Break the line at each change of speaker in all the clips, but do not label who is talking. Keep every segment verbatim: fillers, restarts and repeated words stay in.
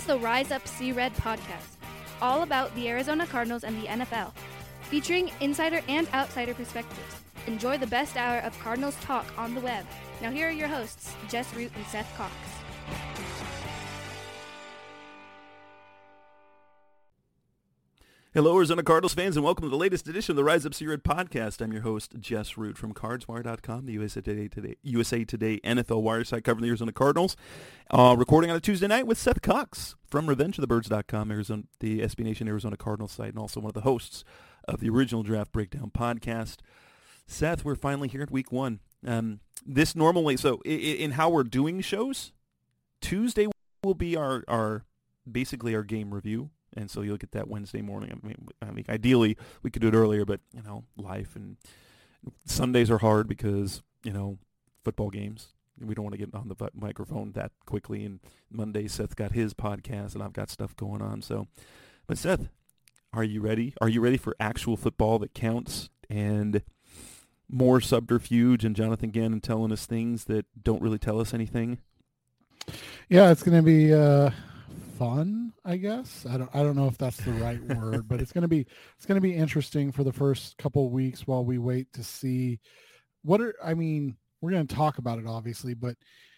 the Rise Up See Red podcast, all about the Arizona Cardinals and the N F L, featuring insider and outsider perspectives. Enjoy the best hour of Cardinals talk on the web. Now here are your hosts, Jess Root and Seth Cox.
Hello, Arizona Cardinals fans, and welcome to the latest edition of the Rise Up See Red podcast. I'm your host, Jess Root from Cards Wire dot com, the U S A Today, today, U S A Today N F L Wire site covering the Arizona Cardinals. Uh, recording on a Tuesday night with Seth Cox from Revenge of the Birds dot com, Arizona, the S B Nation Arizona Cardinals site, and also one of the hosts of the original Draft Breakdown podcast. Seth, we're finally here at week one. Um, this normally, so in, in how we're doing shows, Tuesday will be our, our basically our game review. And so you'll get that Wednesday morning. I mean, I mean, ideally, we could do it earlier, but, you know, life and Sundays are hard because, you know, football games. We don't want to get on the microphone that quickly. And Monday, Seth got his podcast, and I've got stuff going on. So, but Seth, are you ready? Are you ready for actual football that counts and more subterfuge and Jonathan Gannon telling us things that don't really tell us anything?
Yeah, it's going to be uh, fun, I guess. I don't I don't know if that's the right word, but it's going to be it's going to be interesting for the first couple of weeks while we wait to see what are I mean, we're going to talk about it obviously, but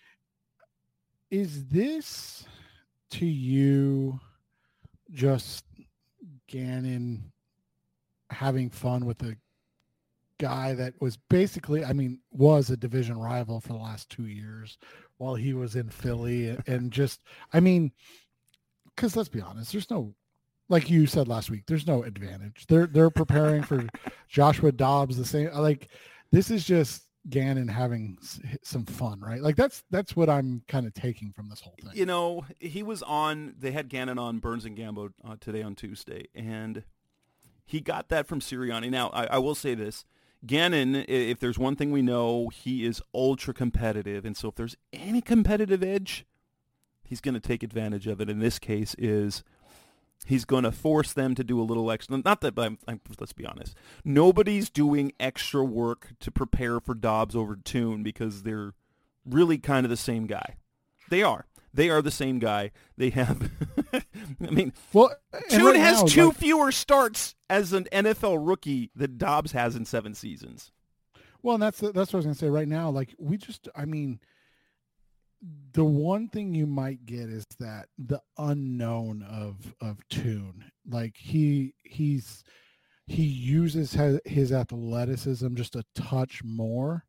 is this to you just Gannon having fun with a guy that was basically, I mean, was a division rival for the last two years while he was in Philly, and just, I mean, because let's be honest, there's no, like you said last week, there's no advantage. They're they're preparing for Joshua Dobbs the same. Like, this is just Gannon having some fun, right? Like that's that's what I'm kind of taking from this whole thing.
You know, he was on. They had Gannon on Burns and Gambo uh, today on Tuesday, and he got that from Sirianni. Now, I, I will say this. Gannon, if there's one thing we know, he is ultra competitive. And so if there's any competitive edge, he's going to take advantage of it. In this case is he's going to force them to do a little extra. Not that, I'm, I'm, let's be honest. Nobody's doing extra work to prepare for Dobbs over Tune because they're really kind of the same guy. They are. They are the same guy. They have, I mean,
well,
Tune
right
has
now,
two
like,
fewer starts as an N F L rookie that Dobbs has in seven seasons.
Well, and that's that's what I was going to say right now. Like, we just, I mean, the one thing you might get is that the unknown of of Tune. Like, he he's he uses his, his athleticism just a touch more.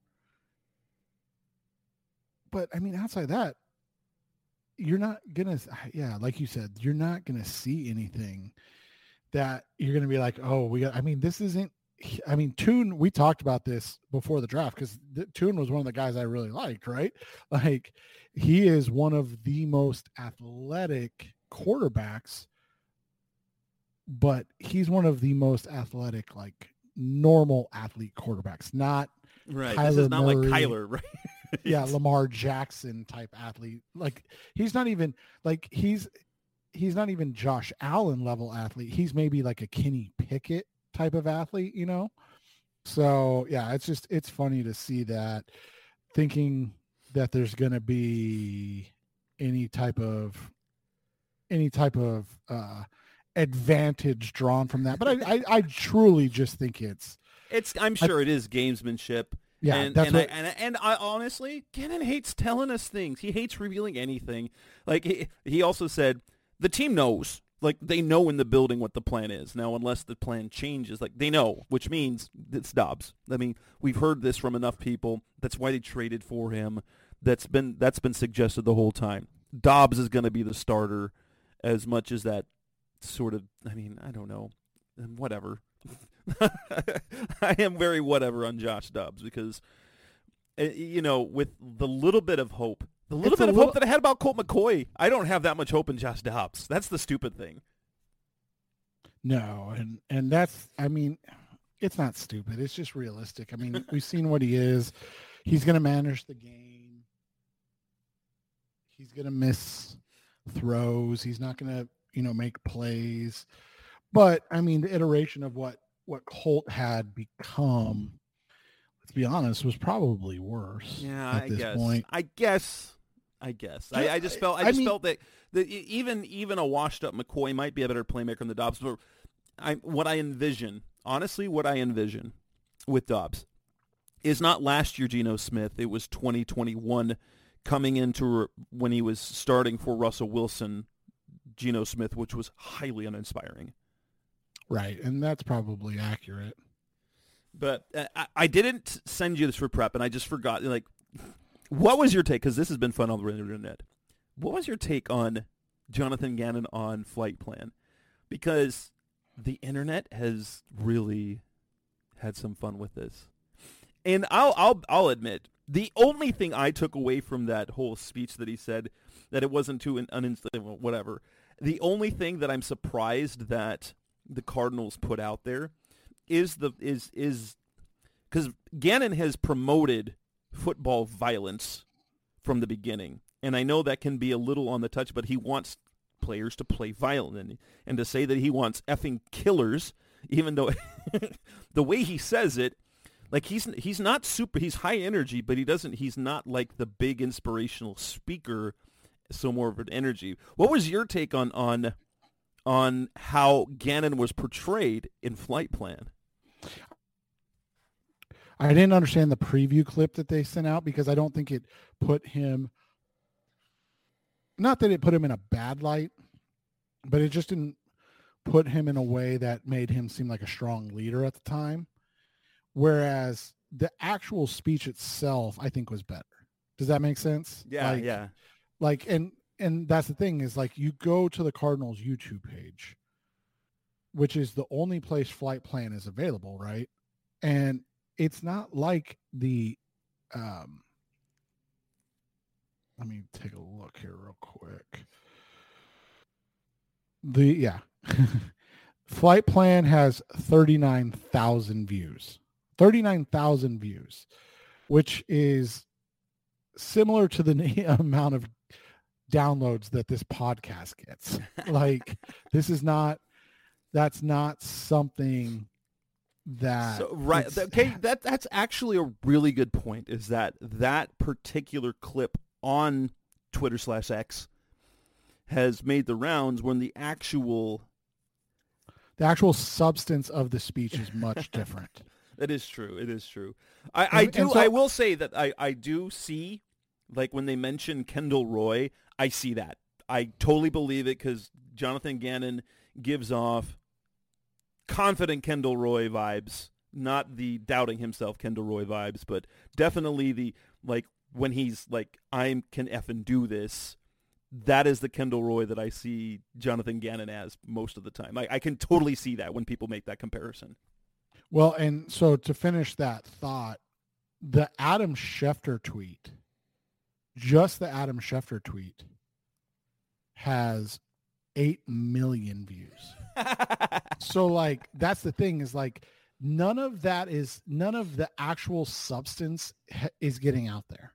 But, I mean, outside that, you're not going to, yeah, like you said, you're not going to see anything that you're going to be like, oh, we got, I mean, this isn't, I mean, Tune, we talked about this before the draft because Tune was one of the guys I really liked, right? Like, he is one of the most athletic quarterbacks, but he's one of the most athletic, like, normal athlete quarterbacks, not
right.
Kyler
This is not
Murray.
like Kyler, right?
Yeah, Lamar Jackson type athlete. Like, he's not even like he's he's not even Josh Allen level athlete. He's maybe like a Kenny Pickett type of athlete, you know? So yeah, it's just it's funny to see that, thinking that there's gonna be any type of any type of uh advantage drawn from that. But I I, I truly just think it's
it's I'm sure I, it is gamesmanship.
Yeah,
and
that's
and,
what,
I, and and I honestly, Gannon hates telling us things. He hates revealing anything. Like he, he also said, the team knows. Like, they know in the building what the plan is. Now, unless the plan changes, like, they know, which means it's Dobbs. I mean, we've heard this from enough people. That's why they traded for him. That's been that's been suggested the whole time. Dobbs is going to be the starter, as much as that sort of. I mean, I don't know, whatever. I am very whatever on Josh Dobbs because, uh, you know, with the little bit of hope, the little
It's
bit
a
of
little-
hope that I had about Colt McCoy, I don't have that much hope in Josh Dobbs. That's the stupid thing.
No, and and that's, I mean, it's not stupid. It's just realistic. I mean, we've seen what he is. He's going to manage the game. He's going to miss throws. He's not going to, you know, make plays. But I mean, the iteration of what what Colt had become, let's be honest, was probably worse
Yeah,
at
I
this
guess.
point.
I guess. I guess. I, I just felt I
I
just
mean,
felt that, that e- even even a washed up McCoy might be a better playmaker than the Dobbs. But I, what I envision, honestly, what I envision with Dobbs is not last year Geno Smith. It was twenty twenty-one coming into when he was starting for Russell Wilson, Geno Smith, which was highly uninspiring.
Right, and that's probably accurate.
But uh, I, I didn't send you this for prep, and I just forgot. Like, what was your take? Because this has been fun on the internet. What was your take on Jonathan Gannon on Flight Plan? Because the internet has really had some fun with this, and I'll I'll I'll admit the only thing I took away from that whole speech that he said that it wasn't too un, un whatever. The only thing that I'm surprised that the Cardinals put out there is the is is because Gannon has promoted football violence from the beginning, and I know that can be a little on the touch, but he wants players to play violent, and, and to say that he wants effing killers, even though the way he says it, like he's he's not super, he's high energy, but he doesn't, he's not like the big inspirational speaker, so more of an energy. What was your take on on on how Gannon was portrayed in Flight Plan?
I didn't understand the preview clip that they sent out because I don't think it put him, not that it put him in a bad light, but it just didn't put him in a way that made him seem like a strong leader at the time. Whereas the actual speech itself, I think, was better. Does that make sense?
Yeah,
like,
yeah.
Like, and and that's the thing is, like, you go to the Cardinals YouTube page, which is the only place Flight Plan is available, right? And it's not like the, um, let me take a look here real quick. The, yeah. Flight Plan has thirty-nine thousand views. thirty-nine thousand views, which is similar to the amount of downloads that this podcast gets. Like, this is not, that's not something that
so, right okay that that's actually a really good point, is that that particular clip on Twitter slash X has made the rounds when the actual
the actual substance of the speech is much different.
It is true. It is true. I, I
And-
do.
and so-
I will say that I, I do see, like when they mention Kendall Roy, I see that. I totally believe it because Jonathan Gannon gives off confident Kendall Roy vibes, not the doubting himself Kendall Roy vibes, but definitely the, like, when he's like, I can effing do this. That is the Kendall Roy that I see Jonathan Gannon as most of the time. I, I can totally see that when people make that comparison.
Well, and so to finish that thought, the Adam Schefter tweet, just the Adam Schefter tweet, has eight million views. So, like, that's the thing is, like, none of that is, none of the actual substance ha- is getting out there.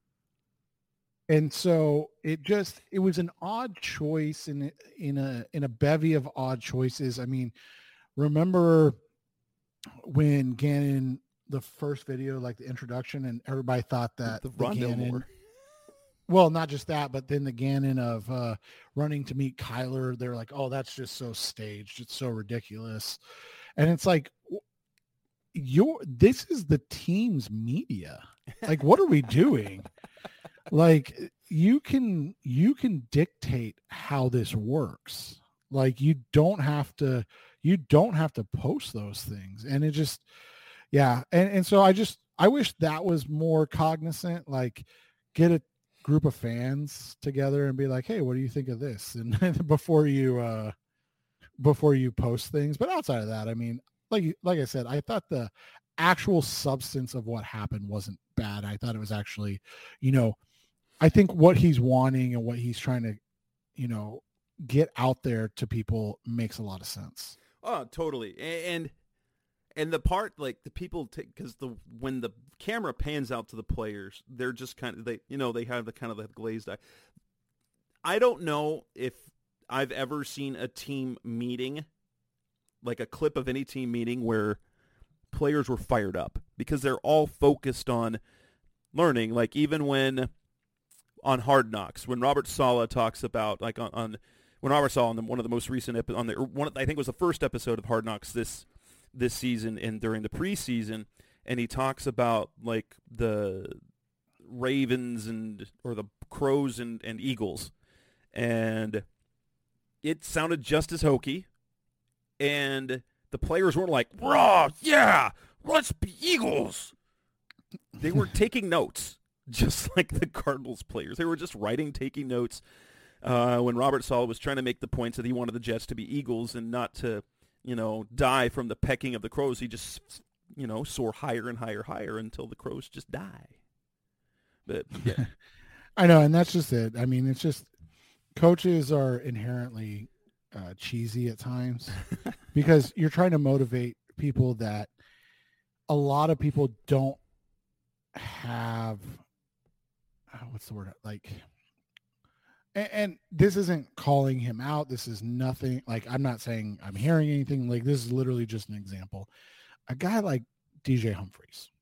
And so it just, it was an odd choice in, in a, in a bevy of odd choices. I mean, remember when Gannon, the first video, like the introduction, and everybody thought that
the
the
Rondell
Gannon,
Moore.
well, not just that, but then the Gannon of uh, running to meet Kyler, they're like, oh, that's just so staged. It's so ridiculous. And it's like, you're, this is the team's media. Like, what are we doing? Like, you can, you can dictate how this works. Like, you don't have to, you don't have to post those things. And it just, yeah. And, and so I just, I wish that was more cognizant, like get a group of fans together and be like, hey, what do you think of this? And before you, uh, before you post things. But outside of that, I mean, like, like I said, I thought the actual substance of what happened wasn't bad. I thought it was actually, you know, I think what he's wanting and what he's trying to, you know, get out there to people makes a lot of sense.
Oh, totally. And and the part, like, the people take, because the when the camera pans out to the players, they're just kind of, they, you know, they have the kind of the glazed eye. I don't know if I've ever seen a team meeting, like a clip of any team meeting where players were fired up, because they're all focused on learning. Like, even when on Hard Knocks when Robert Saleh talks about like on, on when Robert Saleh on the, one of the most recent epi- on the or one I think it was the first episode of Hard Knocks this this season and during the preseason, and he talks about like the Ravens and or the Crows and, and Eagles, and it sounded just as hokey, and the players weren't like, raw, yeah, let's be Eagles. They were taking notes, just like the Cardinals players. They were just writing, taking notes. Uh, when Robert Saleh was trying to make the points that he wanted the Jets to be Eagles and not to, you know, die from the pecking of the Crows, he just, you know, soar higher and higher, higher until the Crows just die. But yeah.
I know, and that's just it. I mean, it's just coaches are inherently uh, cheesy at times because you're trying to motivate people that a lot of people don't have. Uh, what's the word? Like, and, and this isn't calling him out. This is nothing. Like, I'm not saying I'm hearing anything. Like, this is literally just an example. A guy like D J Humphries.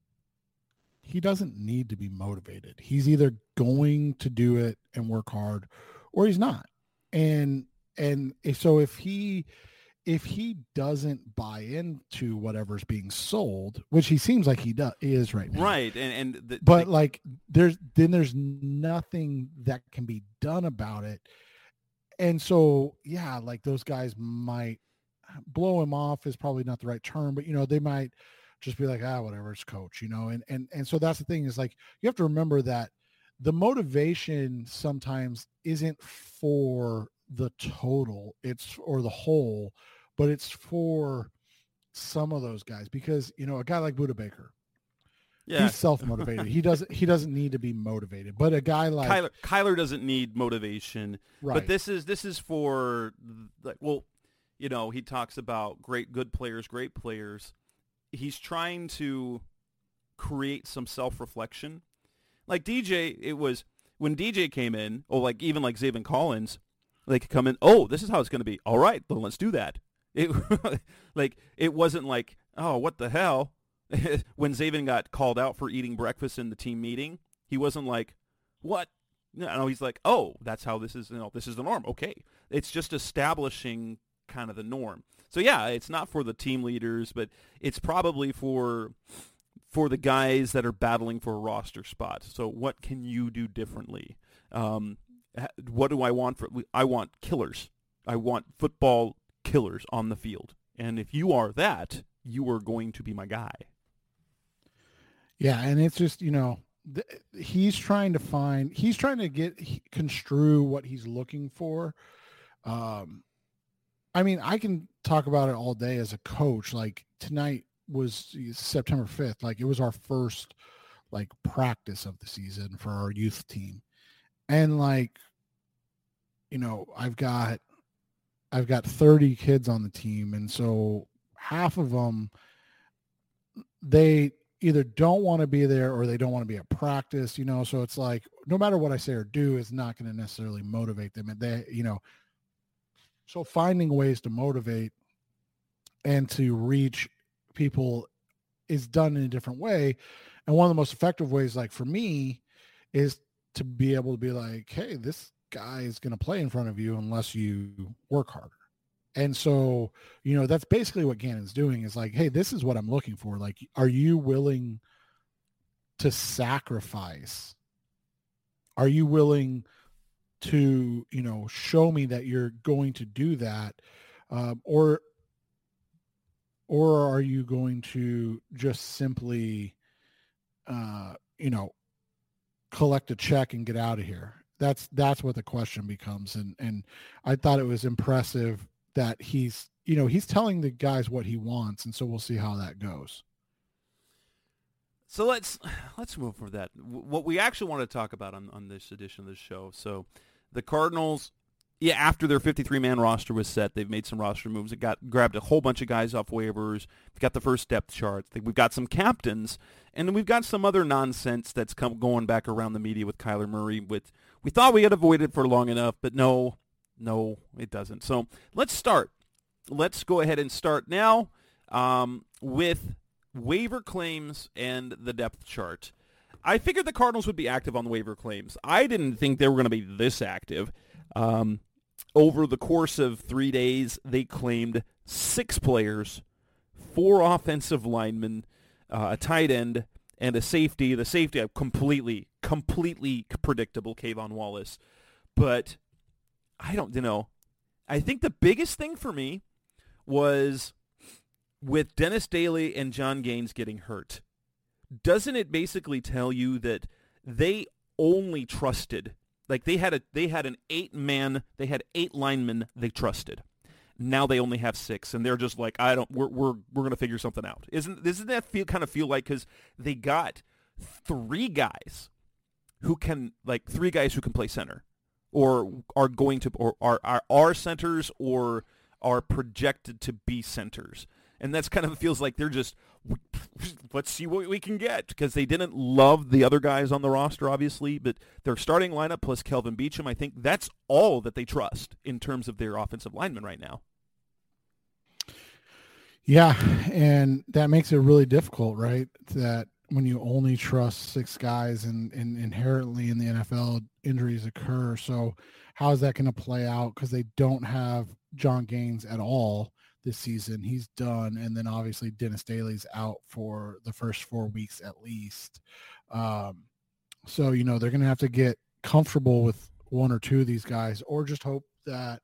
He doesn't need to be motivated. He's either going to do it and work hard or he's not. And, and if, so if he, if he doesn't buy into whatever's being sold, which he seems like he does, he is right now.
Right. And, and the,
but
the,
like there's, then there's nothing that can be done about it. And so, yeah, like those guys might blow him off is probably not the right term, but you know, they might just be like, ah, whatever, it's coach, you know? And, and, and so that's the thing is like, you have to remember that the motivation sometimes isn't for the total, it's or the whole, but it's for some of those guys because, you know, a guy like Budda Baker, yeah, he's self-motivated. he doesn't, he doesn't need to be motivated, but a guy like
Kyler, Kyler doesn't need motivation,
right.
But this is, this is for like, well, you know, he talks about great, good players, great players. He's trying to create some self-reflection. Like D J, it was when D J came in, or like even like Zaven Collins, they could come in, oh, this is how it's going to be. All right, then let's do that. It like it wasn't like, oh, what the hell? When Zaven got called out for eating breakfast in the team meeting, he wasn't like, what? No, he's like, oh, that's how this is, you know, this is the norm. Okay. It's just establishing kind of the norm. So yeah, it's not for the team leaders, but it's probably for for the guys that are battling for a roster spot. So what can you do differently? Um, what do I want for? I want killers. I want football killers on the field. And if you are that, you are going to be my guy.
Yeah, and it's just, you know, th- he's trying to find, he's trying to get, he, construe what he's looking for. Um, I mean, I can talk about it all day as a coach. Like tonight was September fifth. Like it was our first like practice of the season for our youth team. And like, you know, I've got, I've got thirty kids on the team. And so half of them, they either don't want to be there or they don't want to be at practice, you know? So it's like, no matter what I say or do is not going to necessarily motivate them. And they, you know, so finding ways to motivate and to reach people is done in a different way. And one of the most effective ways, like for me, is to be able to be like, hey, this guy is going to play in front of you unless you work harder. And so, you know, that's basically what Gannon's doing is like, hey, this is what I'm looking for. Like, are you willing to sacrifice? Are you willing to, you know, show me that you're going to do that? Um, or, or are you going to just simply, uh, you know, collect a check and get out of here? That's, that's what the question becomes. And, and I thought it was impressive that he's, you know, he's telling the guys what he wants. And so we'll see how that goes.
So let's, let's move from that. What we actually want to talk about on, on this edition of the show. So the Cardinals, yeah, after their fifty-three man roster was set, they've made some roster moves. It got grabbed a whole bunch of guys off waivers. We've got the first depth chart. We've got some captains, and then we've got some other nonsense that's come going back around the media with Kyler Murray. With we thought we had avoided for long enough, but no, no, it doesn't. So let's start. Let's go ahead and start now um, with waiver claims and the depth chart. I figured the Cardinals would be active on the waiver claims. I didn't think they were going to be this active. Um, over the course of three days, they claimed six players, four offensive linemen, uh, a tight end, and a safety. The safety, uh, completely, completely predictable, Kayvon Wallace. But I don't, you know, I think the biggest thing for me was with Dennis Daly and John Gaines getting hurt. Doesn't it basically tell you that they only trusted, like they had a they had an eight man, they had eight linemen they trusted. Now they only have six, and they're just like, I don't, we're we're we're gonna figure something out. Isn't doesn't that feel kind of feel like, because they got three guys who can like three guys who can play center, or are going to, or are are, are centers, or are projected to be centers. And that's kind of feels like they're just, let's see what we can get, because they didn't love the other guys on the roster, obviously, but their starting lineup plus Kelvin Beachum, I think that's all that they trust in terms of their offensive linemen right now.
Yeah, and that makes it really difficult, right? That when you only trust six guys, and, and inherently in the N F L, injuries occur. So how is that going to play out? Because they don't have John Gaines at all this season. He's done. And then obviously Dennis Daly's out for the first four weeks at least. Um, so, you know, they're going to have to get comfortable with one or two of these guys, or just hope that,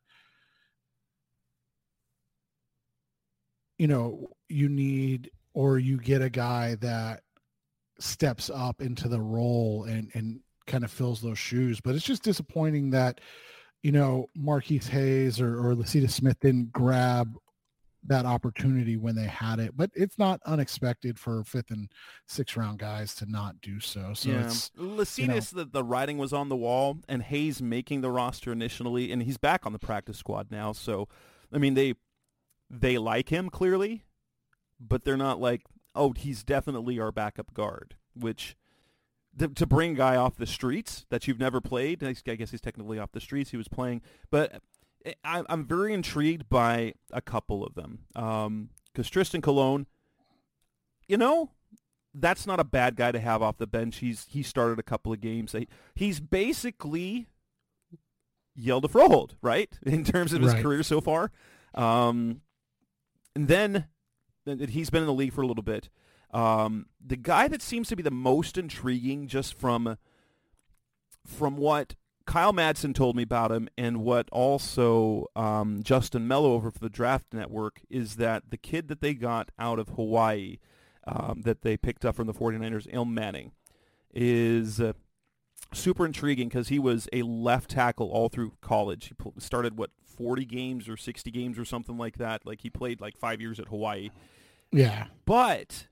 you know, you need, or you get a guy that steps up into the role and, and kind of fills those shoes. But it's just disappointing that, you know, Marquise Hayes or, or Lacita Smith didn't grab that opportunity when they had it. But it's not unexpected for fifth and sixth round guys to not do so. So
yeah.
it's
Lacita's,
you know,
the, the writing was on the wall, and Hayes making the roster initially, and he's back on the practice squad now. So, I mean, they they like him clearly, but they're not like, oh, he's definitely our backup guard, which to, to bring a guy off the streets that you've never played, I guess he's technically off the streets, he was playing, but I, I'm very intrigued by a couple of them. Um, because Tristan Colon, you know, that's not a bad guy to have off the bench. He's he started a couple of games. He, he's basically Hjalte Froholdt, right, in terms of his
Right.
career so far. Um, and then he's been in the league for a little bit. Um, the guy that seems to be the most intriguing, just from from what Kyle Madsen told me about him, and what also um, Justin Mello over for the Draft Network, is that the kid that they got out of Hawaii, um, that they picked up from the 49ers, Ilm Manning, is uh, super intriguing because he was a left tackle all through college. He pl- started, what, forty games or sixty games or something like that. Like, he played like five years at Hawaii.
yeah.
But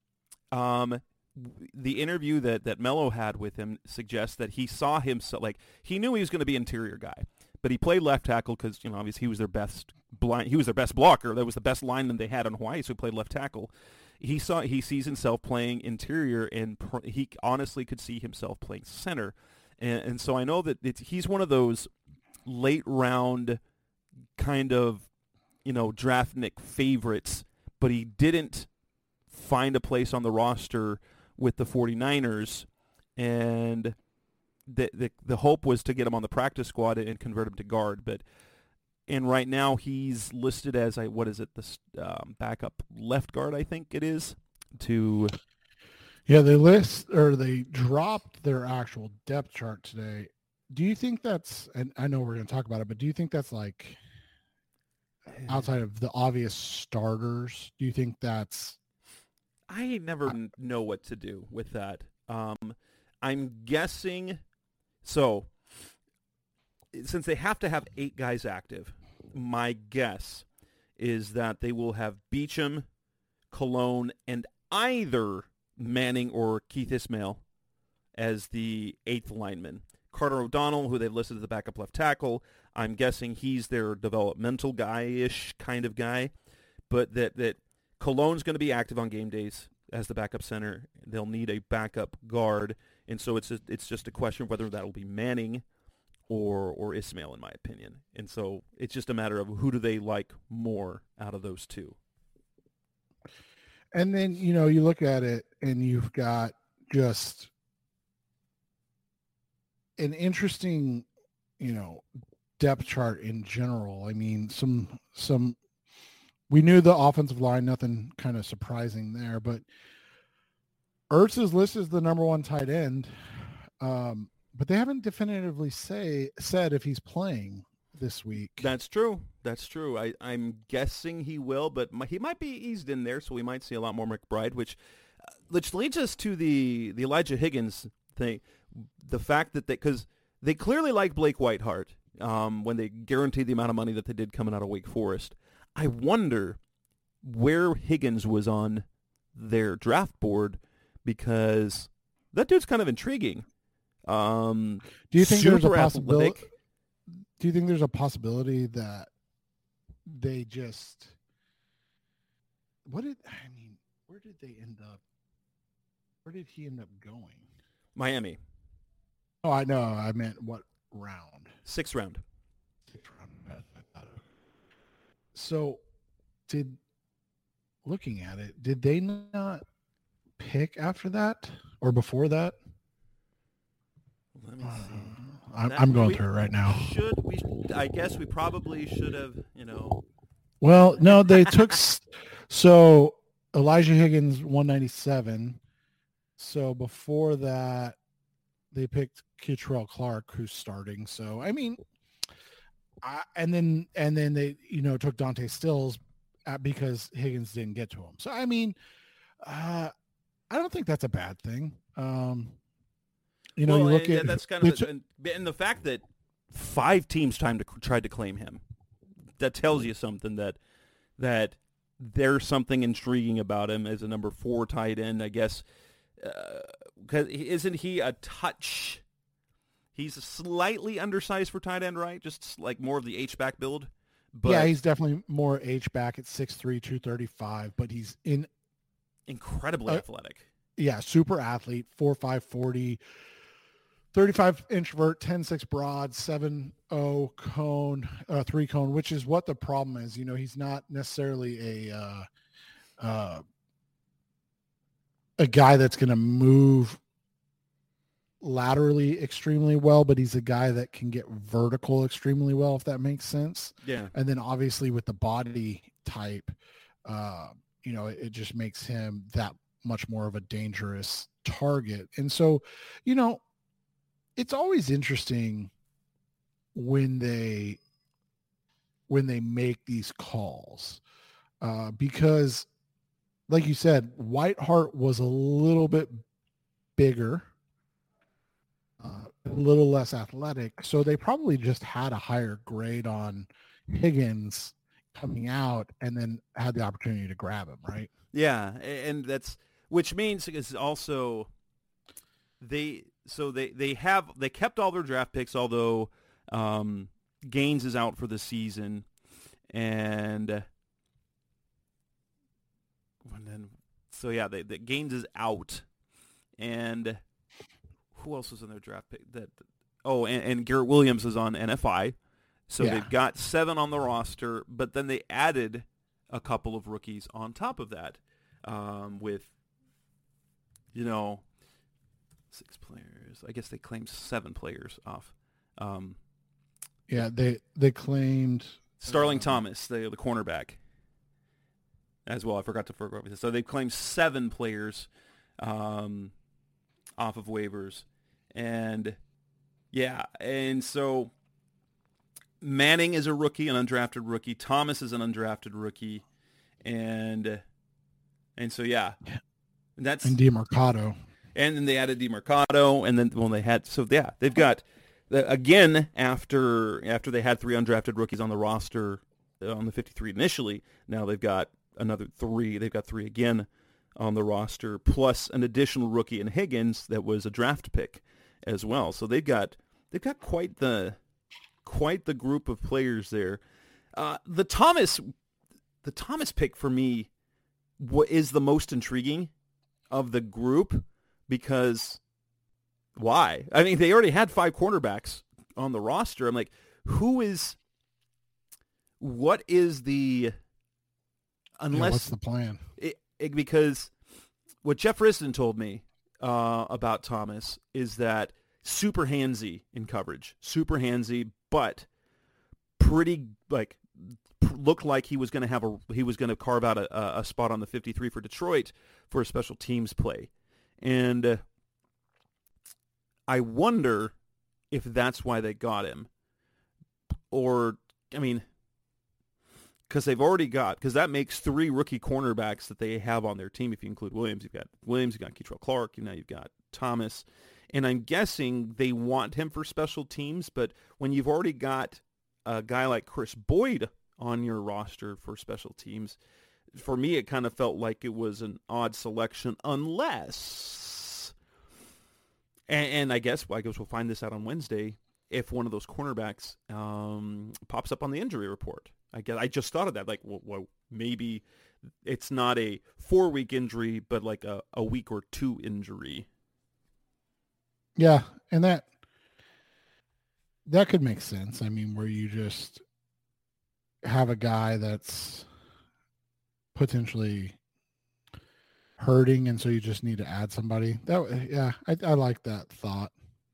um, the interview that, that Mello had with him suggests that he saw himself, like, he knew he was going to be an interior guy, but he played left tackle because, you know, obviously he was their best blind, he was their best blocker. That was the best lineman they had in Hawaii, so he played left tackle. He saw he sees himself playing interior, and pr- he honestly could see himself playing center. And, and so I know that it's, he's one of those late round kind of, you know, draftnik favorites, but he didn't find a place on the roster with the 49ers, and the, the the hope was to get him on the practice squad and convert him to guard. But and right now he's listed as a, what is it, the um, backup left guard, I think it is. To
Yeah, they list, or they dropped their actual depth chart today. Do you think that's, and I know we're going to talk about it, but do you think that's like outside of the obvious starters? Do you think that's,
I never n- know what to do with that. Um, I'm guessing, so since they have to have eight guys active, my guess is that they will have Beachum, Cologne, and either Manning or Keith Ismail as the eighth lineman. Carter O'Donnell, who they've listed as the backup left tackle, I'm guessing he's their developmental guy-ish kind of guy, but that, that Cologne's going to be active on game days as the backup center. They'll need a backup guard, and so it's a, it's just a question of whether that will be Manning or or Ismail, in my opinion. And so it's just a matter of who do they like more out of those two.
and then, you know, you look at it and you've got just an interesting, you know, depth chart in general. I mean, some some we knew the offensive line, nothing kind of surprising there, but Ertz is listed as the number one tight end, um, but they haven't definitively say said if he's playing this week.
That's true. That's true. I, I'm guessing he will, but my, he might be eased in there, so we might see a lot more McBride, which uh, which leads us to the, the Elijah Higgins thing. The fact that they, because they clearly like Blake Whiteheart um, when they guaranteed the amount of money that they did coming out of Wake Forest. I wonder where Higgins was on their draft board, because that dude's kind of intriguing. Um,
Do you think there's a
super
possibility?
athletic.
Do you think there's a possibility that they just, what did, I mean, where did they end up? Where did he end up going?
Miami,
Oh, I know. I meant what round?
sixth round.
Sixth round. I- I thought it- So did, looking at it, did they not pick after that or before that?
Let me
Uh,
see.
I'm,
That-
I'm going
we
through it right now.
Should we? I guess we probably should have. You know,
Well, no, they took s- so Elijah Higgins one ninety-seven. So before that, they picked Kittrell Clark, who's starting. So I mean, I, and then and then they you know took Dante Stills at, because Higgins didn't get to him. So I mean, uh, I don't think that's a bad thing. Um, you know,
well,
you look
and
at
that's kind
they
of
took-
and, and the fact that five teams time to tried to claim him. That tells you something, that that there's something intriguing about him as a number four tight end, I guess. Because uh, isn't he a touch? He's slightly undersized for tight end, right? Just like more of the H-back build. But
yeah, he's definitely more H back at six three, two thirty-five, but he's in
incredibly
uh,
athletic.
Yeah, super athlete, four five forty, thirty-five inch vert, ten six broad, seven oh cone, uh, three cone, which is what the problem is. You know, he's not necessarily a uh, uh, a guy that's going to move laterally extremely well, but he's a guy that can get vertical extremely well, if that makes sense.
Yeah.
And then obviously with the body type, uh, you know, it, it just makes him that much more of a dangerous target. And so, you know, it's always interesting when they when they make these calls, uh, because like you said, Whiteheart was a little bit bigger, uh, a little less athletic. So they probably just had a higher grade on Higgins coming out and then had the opportunity to grab him, right?
Yeah, and that's which means is also they so they they have they kept all their draft picks, although um, Gaines is out for the season, and and then so yeah, they, the Gaines is out, and who else was in their draft pick? That oh, and, and Garrett Williams is on N F I, so
Yeah.
they've got seven on the roster, but then they added a couple of rookies on top of that, um, with you know six players. I guess they claimed seven players off. Um,
Yeah, they they claimed
Starling
uh,
Thomas, the the cornerback, as well. I forgot to forget this. So they've claimed seven players um, off of waivers, and yeah, and so Manning is a rookie, an undrafted rookie. Thomas is an undrafted rookie, and and so yeah, that's
and DeMarcado.
and then they added DeMarcado, and then when they had so yeah, they've got the, again after after they had three undrafted rookies on the roster uh, on the fifty-three initially. Now they've got another three. They've got three again on the roster, plus an additional rookie in Higgins that was a draft pick as well. So they've got they've got quite the quite the group of players there. Uh, the Thomas the Thomas pick for me what is the most intriguing of the group, because why? I mean, they already had five cornerbacks on the roster. I'm like, who is what is the unless
Yeah, what's the plan?
it, it, because what Jeff Risdon told me uh, about Thomas is that super handsy in coverage, super handsy, but pretty like pr- looked like he was going to have a he was going to carve out a, a spot on the fifty-three for Detroit for a special teams play, and uh, I wonder if that's why they got him, or I mean, because they've already got because that makes three rookie cornerbacks that they have on their team. If you include Williams, you've got Williams, you've got Keitrell Clark, and now you've got Thomas. And I'm guessing they want him for special teams, but when you've already got a guy like Chris Boyd on your roster for special teams, for me it kind of felt like it was an odd selection unless, and, and I guess I guess we'll find this out on Wednesday, if one of those cornerbacks um, pops up on the injury report. I guess I just thought of that, like, well, well maybe it's not a four-week injury, but like a, a week or two injury.
Yeah, and that that could make sense. I mean, where you just have a guy that's potentially hurting, and so you just need to add somebody. That yeah, I, I like that thought.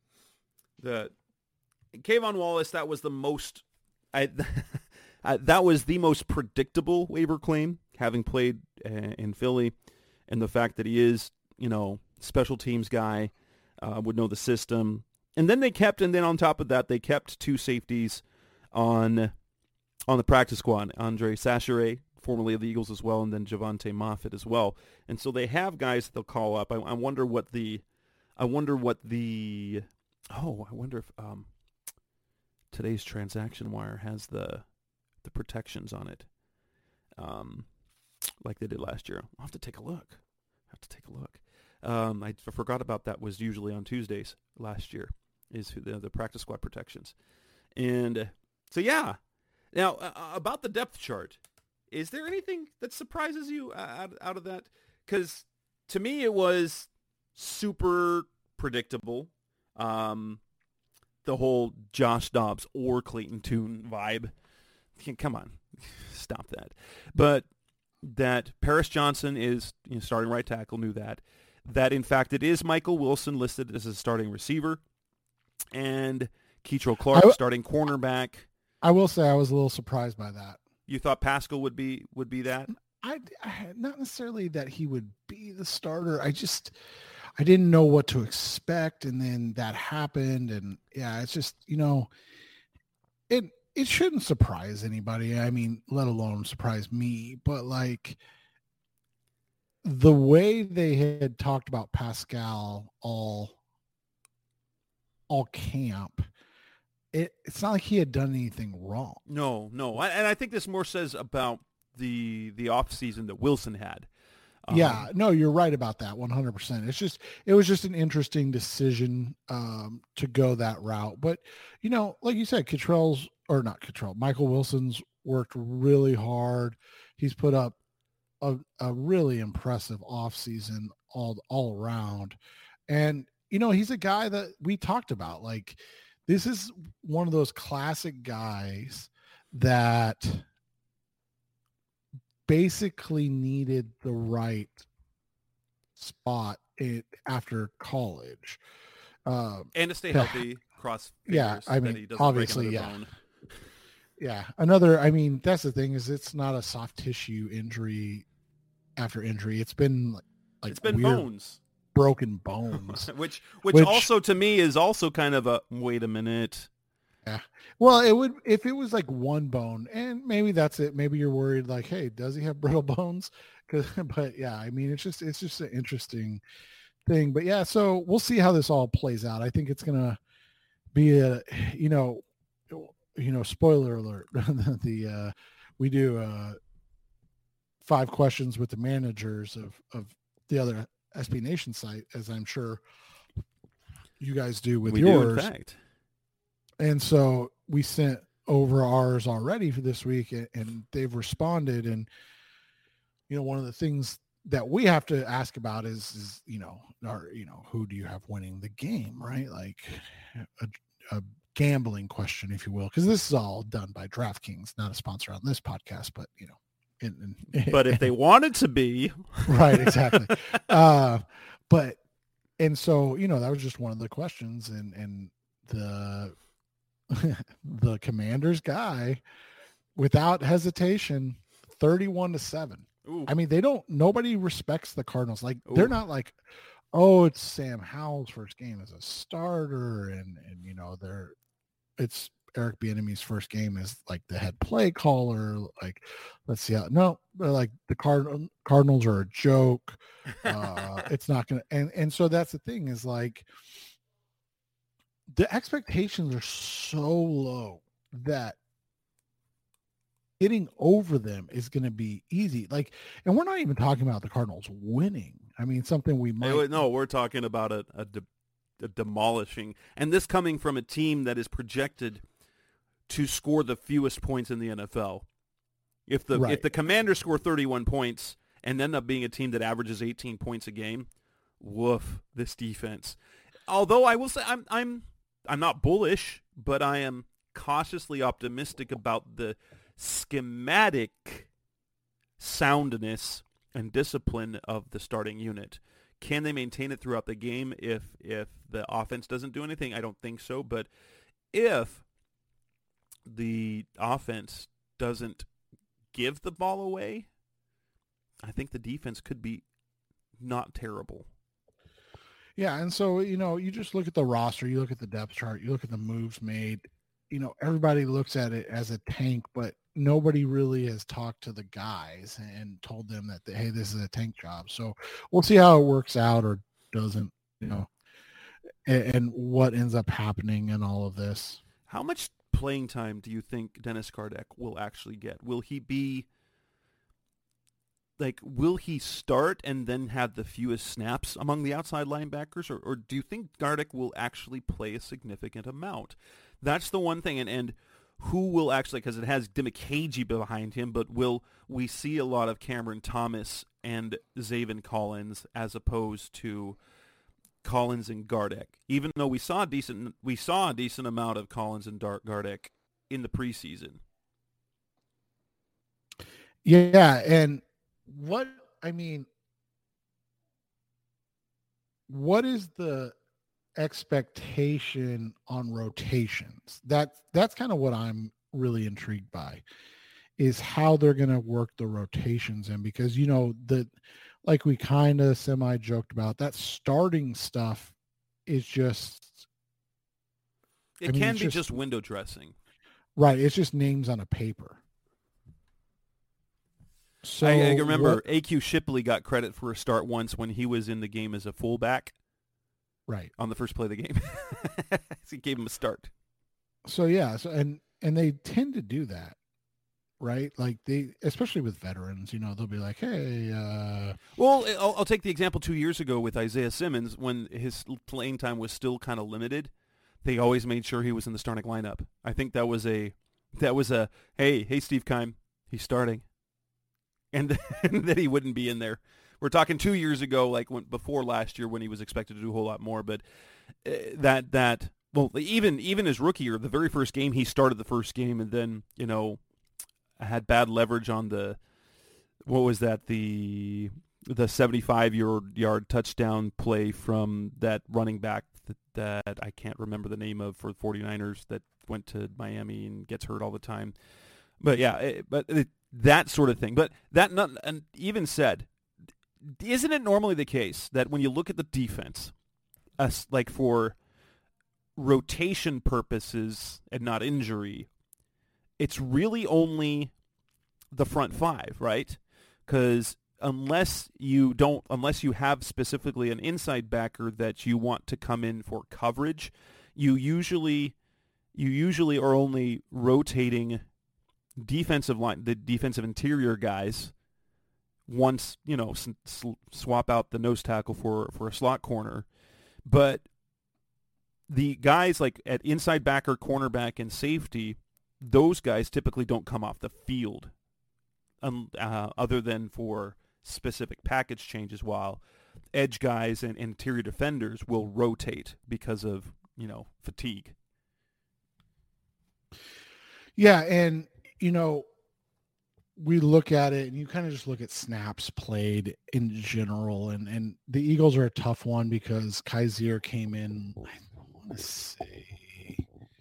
The Kayvon Wallace, that was the most I, I that was the most predictable waiver claim, having played uh, in Philly, and the fact that he is, you know, special teams guy. Uh, would know the system. And then they kept, and then on top of that, they kept two safeties on on the practice squad. Andre Sachere, formerly of the Eagles as well, and then Javonte Moffett as well. And so they have guys that they'll call up. I, I wonder what the, I wonder what the, oh, I wonder if um, today's transaction wire has the the protections on it, um, like they did last year. I'll have to take a look. I'll have to take a look. Um, I forgot about that. Was usually on Tuesdays last year, is the, the practice squad protections. And uh, so, yeah. Now, uh, about the depth chart, is there anything that surprises you out, out of that? Because to me, it was super predictable. Um, the whole Josh Dobbs or Clayton Tune vibe. Come on, stop that. But that Paris Johnson is, you know, starting right tackle, knew that. That, in fact, it is Michael Wilson listed as a starting receiver, and Keitrell Clark
w-
starting cornerback.
I will say I was a little surprised by that.
You thought Pascal would be would be that?
I, I not necessarily that he would be the starter. I just I didn't know what to expect, and then that happened, and yeah, it's just, you know, it it shouldn't surprise anybody. I mean, let alone surprise me. But like, the way they had talked about Pascal all all camp, it, it's not like he had done anything wrong.
No, no. I, and I think this more says about the the offseason that Wilson had. Um,
yeah, no, you're right about that one hundred percent. It's just, it was just an interesting decision um, to go that route. But, you know, like you said, Keitrell's, or not Keitrell, Michael Wilson's worked really hard. He's put up A, a really impressive offseason all all around. And, you know, he's a guy that we talked about. Like, this is one of those classic guys that basically needed the right spot in, after college. Uh,
and to stay healthy, cross fingers,
yeah, I mean,
that he doesn't
obviously,
break
yeah.
bone.
Yeah. Another, I mean, that's the thing, is it's not a soft tissue injury after injury. It's been like, like
it's been
weird,
bones.
broken bones.
which, which
Which-
also to me is also kind of a, wait a minute.
Yeah. Well, it would, if it was like one bone, and maybe that's it. Maybe you're worried like, hey, does he have brittle bones? Cause, but yeah, I mean, it's just, it's just an interesting thing. But yeah, so we'll see how this all plays out. I think it's going to be a, you know, you know, spoiler alert, the, uh, we do, uh, five questions with the managers of, of the other S B Nation site, as I'm sure you guys do with
We
yours.
do, in fact.
And so we sent over ours already for this week, and, and they've responded. And, you know, one of the things that we have to ask about is, is, you know, or, you know, who do you have winning the game, right? Like a, a gambling question, if you will, because this is all done by DraftKings, not a sponsor on this podcast, but, you know, in, in,
But if they wanted to be.
Right, exactly. uh, but and so, you know, that was just one of the questions, and, and the, the Commanders guy, without hesitation, thirty-one to seven.
Ooh.
I mean, they don't, nobody respects the Cardinals. Like,
Ooh.
they're not like, oh, it's Sam Howell's first game as a starter. And, and, you know, they're, it's Eric Bieniemy's first game as like the head play caller. Like, let's see how, no, they're like the Card- Cardinals are a joke. Uh, it's not going to, and, and so that's the thing is like, the expectations are so low that getting over them is going to be easy. Like, and we're not even talking about the Cardinals winning. I mean, something we might.
Hey, no, we're talking about a, a, de- a demolishing, and this coming from a team that is projected to score the fewest points in the N F L. If the
Right.
if the Commanders score thirty-one points and end up being a team that averages eighteen points a game, woof, this defense. Although I will say I'm I'm I'm not bullish, but I am cautiously optimistic about the schematic soundness and discipline of the starting unit. Can they maintain it throughout the game if if the offense doesn't do anything? I don't think so, but if the offense doesn't give the ball away, I think the defense could be not terrible.
Yeah, and so, you know, you just look at the roster, you look at the depth chart, you look at the moves made, you know, everybody looks at it as a tank, but nobody really has talked to the guys and told them that, hey, this is a tank job. So we'll see how it works out or doesn't, you know, and, and what ends up happening in all of this.
How much playing time do you think Dennis Gardeck will actually get? Will he be, like, will he start and then have the fewest snaps among the outside linebackers, or, or do you think Gardeck will actually play a significant amount? That's the one thing, and, and who will actually, because it has Dimikagey behind him, but will we see a lot of Cameron Thomas and Zaven Collins as opposed to Collins and Gardeck? Even though we saw a decent, we saw a decent amount of Collins and Dar- Gardeck in the preseason.
Yeah, and what, I mean, what is the expectation on rotations? That that's kind of what I'm really intrigued by, is how they're going to work the rotations in, because, you know, the, like we kind of semi joked about, that starting stuff is just,
It
I mean,
can
it's
be
just,
just window dressing.
right. It's just names on a paper. So
I, I remember
what,
A Q Shipley got credit for a start once when he was in the game as a fullback.
Right.
On the first play of the game. So he gave him a start.
So yeah, so and and they tend to do that, right? Like they, especially with veterans, you know, they'll be like, "Hey, uh
Well, I'll, I'll take the example two years ago with Isaiah Simmons when his playing time was still kind of limited. They always made sure he was in the starting lineup. I think that was a that was a hey, hey Steve Keim, he's starting. And that he wouldn't be in there. We're talking two years ago, like when, before last year, when he was expected to do a whole lot more. But uh, that that well, even even his rookie year, the very first game, he started the first game, and then you know had bad leverage on the what was that the the seventy-five yard yard touchdown play from that running back that, that I can't remember the name of for the 49ers that went to Miami and gets hurt all the time. But yeah, it, but it, that sort of thing. But that not, and even said, isn't it normally the case that when you look at the defense, us like for rotation purposes and not injury, it's really only the front five, right? Because unless you don't, unless you have specifically an inside backer that you want to come in for coverage, you usually you usually are only rotating defensive line, the defensive interior guys. Once, you know, s- s- swap out the nose tackle for, for a slot corner. But the guys like at inside backer, cornerback, and safety, those guys typically don't come off the field um, uh, other than for specific package changes, while edge guys and interior defenders will rotate because of, you know, fatigue.
Yeah, and, you know, we look at it and you kind of just look at snaps played in general. And, and the Eagles are a tough one because Kaiser came in, I want to say,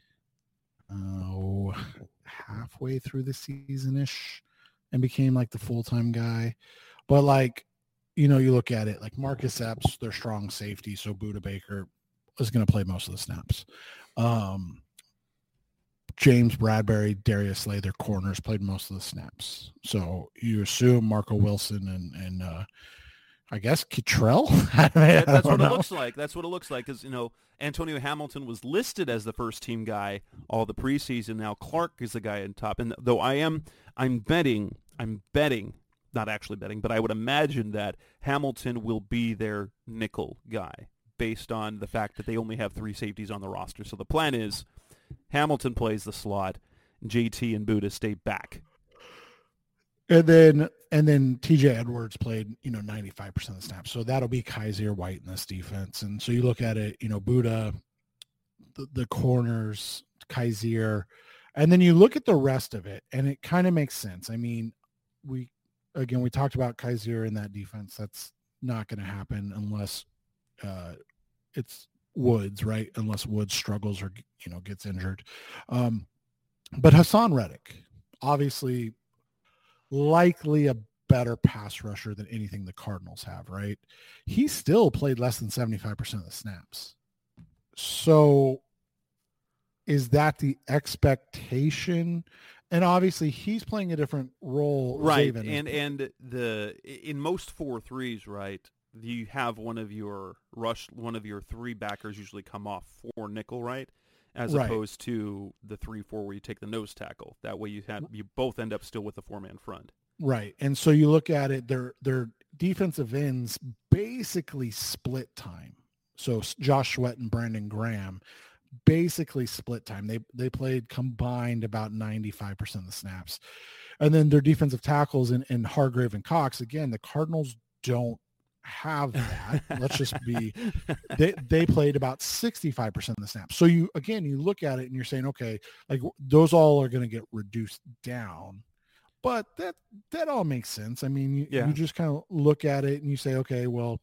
oh, halfway through the season-ish and became like the full-time guy. But like, you know, you look at it like Marcus Epps, their strong safety. So Budda Baker is going to play most of the snaps. Um, James Bradbury, Darius Slay, their corners played most of the snaps. So you assume Marco Wilson and, and uh, I guess Kittrell.
Yeah, that's what know. it looks like. That's what it looks like. Because, you know, Antonio Hamilton was listed as the first team guy all the preseason. Now Clark is the guy on top. And though I am, I'm betting, I'm betting, not actually betting, but I would imagine that Hamilton will be their nickel guy based on the fact that they only have three safeties on the roster. So the plan is Hamilton plays the slot, J T and Budda stay back.
And then and then T J Edwards played, you know, ninety-five percent of the snaps. So that'll be Kaiser White in this defense. And so you look at it, you know, Budda, the, the corners, Kaiser, and then you look at the rest of it, and it kind of makes sense. I mean, we, again, we talked about Kaiser in that defense. That's not going to happen unless uh, it's Woods, right? Unless Woods struggles or, you know, gets injured. Um, but Hassan Reddick, obviously, likely a better pass rusher than anything the Cardinals have, right? He still played less than seventy-five percent of the snaps. So is that the expectation? And obviously he's playing a different role.
Right.
Zaven
and and the in most four threes, right, you have one of your rush, one of your three backers usually come off for nickel, right? As
right.
opposed to the three four where you take the nose tackle. That way you have you both end up still with a four-man front.
Right. And so you look at it, their their defensive ends basically split time. So Josh Sweat and Brandon Graham basically split time. They they played combined about ninety-five percent of the snaps. And then their defensive tackles in, in Hargrave and Cox, again, the Cardinals don't have that. Let's just be they they played about sixty-five percent of the snaps. So you again you look at it and you're saying, okay, like those all are going to get reduced down. But that that all makes sense. I mean, you,
yeah.
you just kind of look at it and you say, okay, well,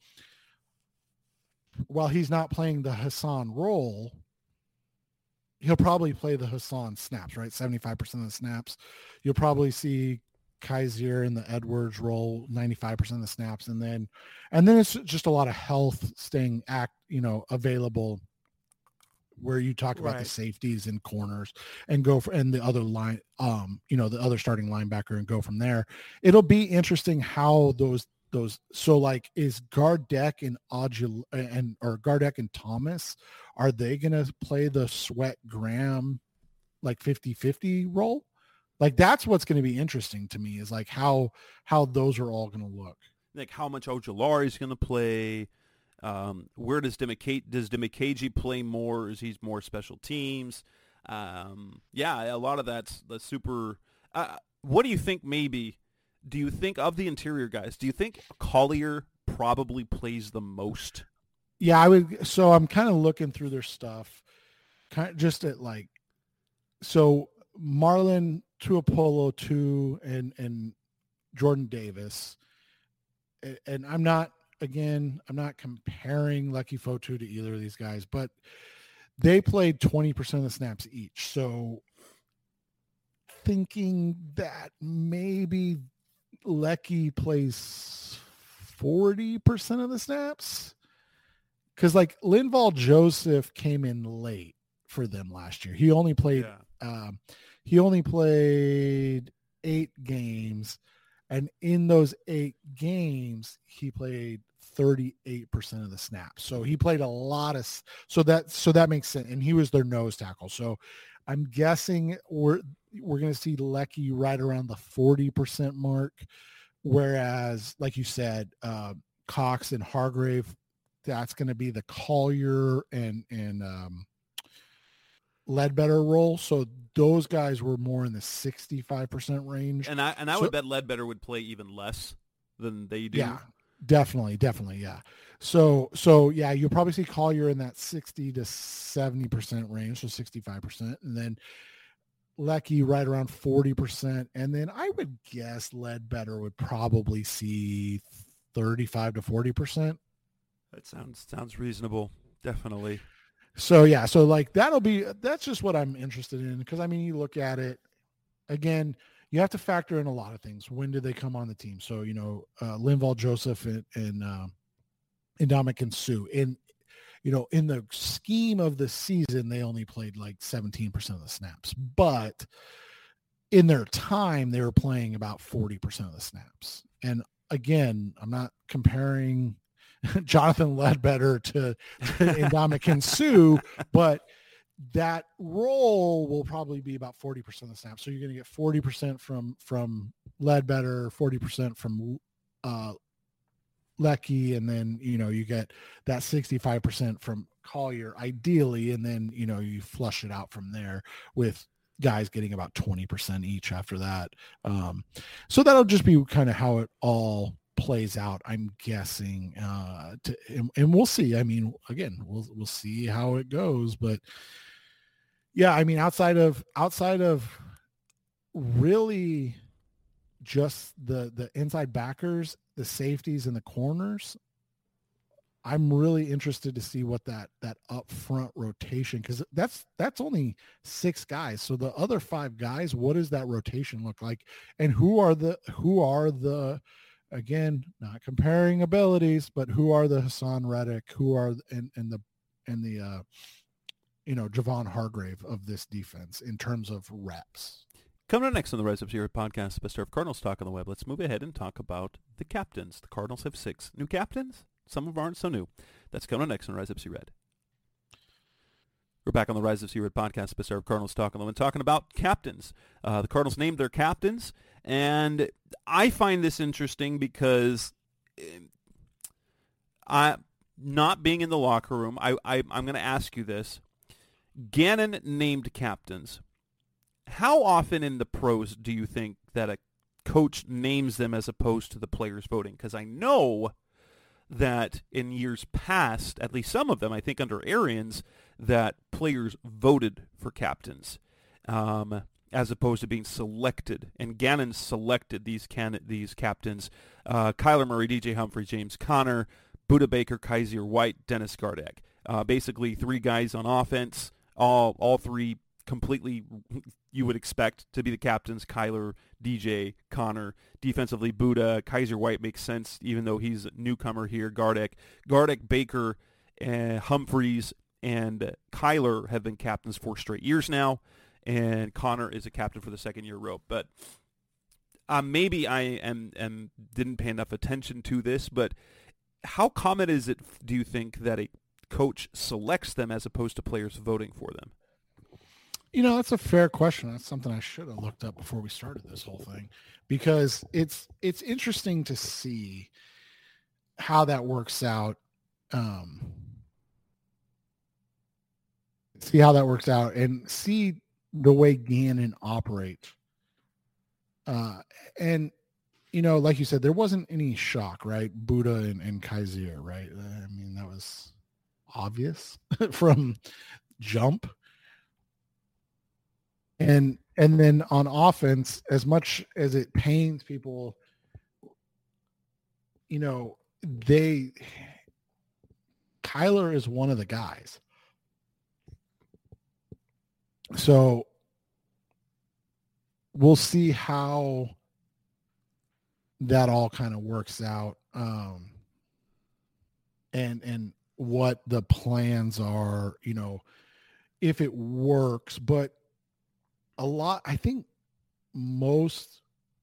while he's not playing the Hassan role, he'll probably play the Hassan snaps, right? seventy-five percent of the snaps. You'll probably see Kaiser in the Edwards role, ninety-five percent of the snaps. And then, and then it's just a lot of health staying act, you know, available where you talk about
right.
the safeties and corners and go for, and the other line, um, you know, the other starting linebacker and go from there. It'll be interesting how those, those, so like is Gardeck and Audul and, or Gardeck and Thomas, are they going to play the Sweat Graham like fifty-fifty role? Like that's what's going to be interesting to me is like how how those are all going to look.
Like how much Ojulari is going to play. Um, where does Demike- does Demikeji play more? Is he more special teams? Um, yeah, a lot of that's the super. Uh, what do you think? Maybe do you think of the interior guys? Do you think Collier probably plays the most?
Yeah, I would. So I'm kind of looking through their stuff, kind of just at like so Marlon Tuapolo two and and Jordan Davis, and I'm not again I'm not comparing Lucky Fotu to either of these guys, but they played twenty percent of the snaps each. So thinking that maybe Lecky plays forty percent of the snaps, because like Linval Joseph came in late for them last year. He only played. Yeah. Um, He only played eight games, and in those eight games, he played thirty-eight percent of the snaps. So he played a lot of, so that, so that makes sense. And he was their nose tackle. So I'm guessing we're, we're going to see Lecky right around the forty percent mark. Whereas, like you said, uh, Cox and Hargrave, that's going to be the Collier and, and, um, Ledbetter role. So those guys were more in the sixty-five percent range.
And I and I
so,
would bet Ledbetter would play even less than they do.
Yeah, definitely. Definitely. Yeah. So, so yeah, you'll probably see Collier in that sixty to seventy percent range. So sixty-five percent. And then Lecky right around forty percent. And then I would guess Ledbetter would probably see thirty-five to forty percent.
That sounds sounds reasonable. Definitely.
So, yeah. So, like, that'll be – that's just what I'm interested in because, I mean, you look at it, again, you have to factor in a lot of things. When did they come on the team? So, you know, uh, Linval Joseph and, and, uh, and Ndamukong Suh. In, you know, in the scheme of the season, they only played like seventeen percent of the snaps. But in their time, they were playing about forty percent of the snaps. And, again, I'm not comparing – Jonathan Ledbetter to, to Ndamukong Suh, but that role will probably be about forty percent of the snaps. So you're going to get forty percent from, from Ledbetter, forty percent from uh, Lecky, and then, you know, you get that sixty-five percent from Collier, ideally, and then, you know, you flush it out from there with guys getting about twenty percent each after that. Um, so that'll just be kind of how it all plays out, I'm guessing, uh, to, and, and we'll see. I mean, again, we'll, we'll see how it goes, but yeah, I mean, outside of, outside of really just the, the inside backers, the safeties and the corners, I'm really interested to see what that, that up front rotation, cause that's, that's only six guys. So the other five guys, what does that rotation look like? And who are the, who are the, again, not comparing abilities, but who are the Hassan Reddick, who are and and the and the uh, you know, Javon Hargrave of this defense in terms of reps.
Coming up next on the Rise Up Zero podcast, the best of Cardinals talk on the web. Let's move ahead and talk about the captains. The Cardinals have six new captains. Some of them aren't so new. That's coming up next on Rise Up Zero Red. We're back on the Rise of Zero Red podcast, best of Cardinals talk on the web, talking about captains. Uh, the Cardinals named their captains. And I find this interesting because I, not being in the locker room, I, I, I'm going to ask you this. Gannon named captains. How often in the pros do you think that a coach names them as opposed to the players voting? Because I know that in years past, at least some of them, I think under Arians, that players voted for captains. Um as opposed to being selected. And Gannon selected these can these captains, uh, Kyler Murray, D J Humphrey, James Conner, Budda Baker, Kaiser White, Dennis Gardeck. Uh, basically three guys on offense, all all three completely you would expect to be the captains, Kyler, D J, Conner. Defensively, Budda, Kaiser White makes sense, even though he's a newcomer here, Gardeck. Gardeck, Baker, uh, Humphreys, and Kyler have been captains four straight years now. And Conner is a captain for the second year row. But uh, maybe I am, am didn't pay enough attention to this, but how common is it, do you think, that a coach selects them as opposed to players voting for them?
You know, that's a fair question. That's something I should have looked up before we started this whole thing, because it's it's interesting to see how that works out. Um, see how that works out and see the way Gannon operates. Uh, and, you know, like you said, there wasn't any shock, right? Budda and, and Kaiser, right? I mean, that was obvious from jump. And, and then on offense, as much as it pains people, you know, they, Kyler is one of the guys. So we'll see how that all kind of works out, um, and and what the plans are, you know, if it works. But a lot, I think most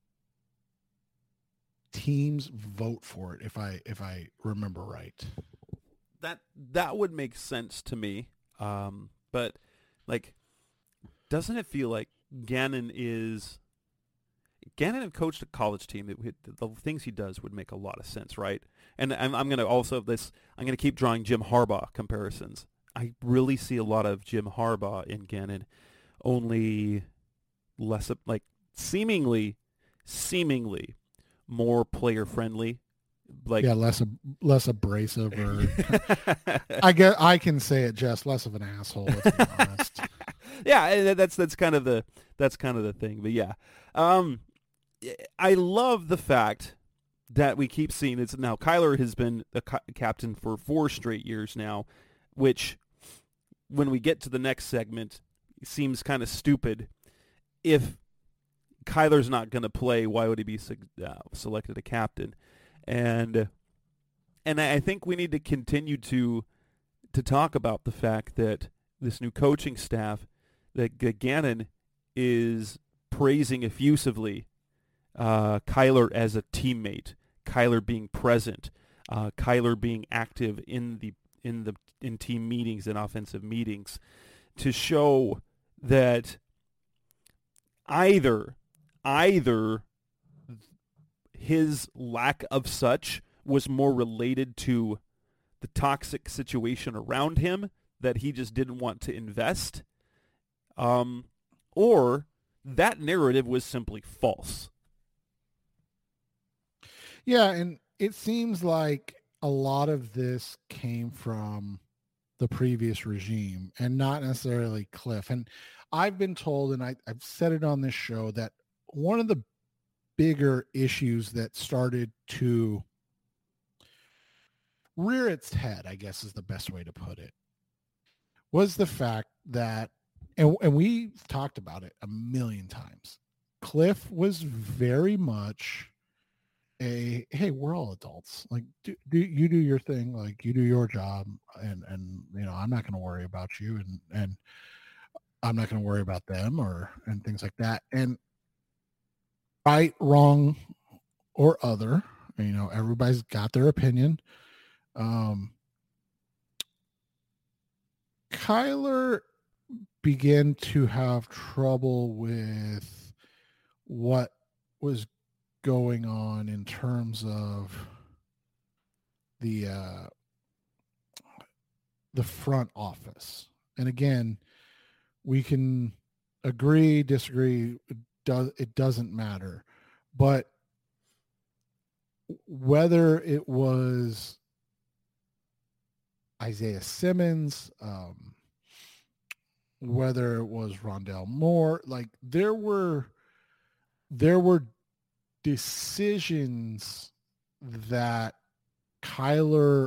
teams vote for it, if I if I remember right.
That that would make sense to me, um, but like. Doesn't it feel like Gannon is Gannon have coached a college team? It, the things he does would make a lot of sense, right? And I'm, I'm going to also this. I'm going to keep drawing Jim Harbaugh comparisons. I really see a lot of Jim Harbaugh in Gannon, only less like seemingly, seemingly more player friendly. Like
yeah, less less abrasive, or I get I can say it, just less of an asshole. Let's be honest.
yeah, that's that's kind of the that's kind of the thing. But yeah, um, I love the fact that we keep seeing it's now. Kyler has been a ca- captain for four straight years now, which, when we get to the next segment, seems kind of stupid. If Kyler's not going to play, why would he be uh, selected a captain? And and I think we need to continue to to talk about the fact that this new coaching staff, that Gannon is praising effusively uh, Kyler as a teammate, Kyler being present, uh, Kyler being active in the in the in team meetings and offensive meetings, to show that either either his lack of such was more related to the toxic situation around him that he just didn't want to invest, um, or that narrative was simply false.
Yeah, and it seems like a lot of this came from the previous regime and not necessarily Cliff. And I've been told, and I, I've said it on this show, that one of the bigger issues that started to rear its head, I guess is the best way to put it, was the fact that, and, and we talked about it a million times, Cliff was very much a, hey, we're all adults. Like, do, do you do your thing, like you do your job, and and you know, I'm not going to worry about you, and and I'm not going to worry about them, or and things like that. And right, wrong, or other, you know, everybody's got their opinion. Um, Kyler began to have trouble with what was going on in terms of the uh, the front office. And again, we can agree, disagree. It does it doesn't matter, but whether it was Isaiah Simmons, um, whether it was Rondell Moore, like there were there were decisions that Kyler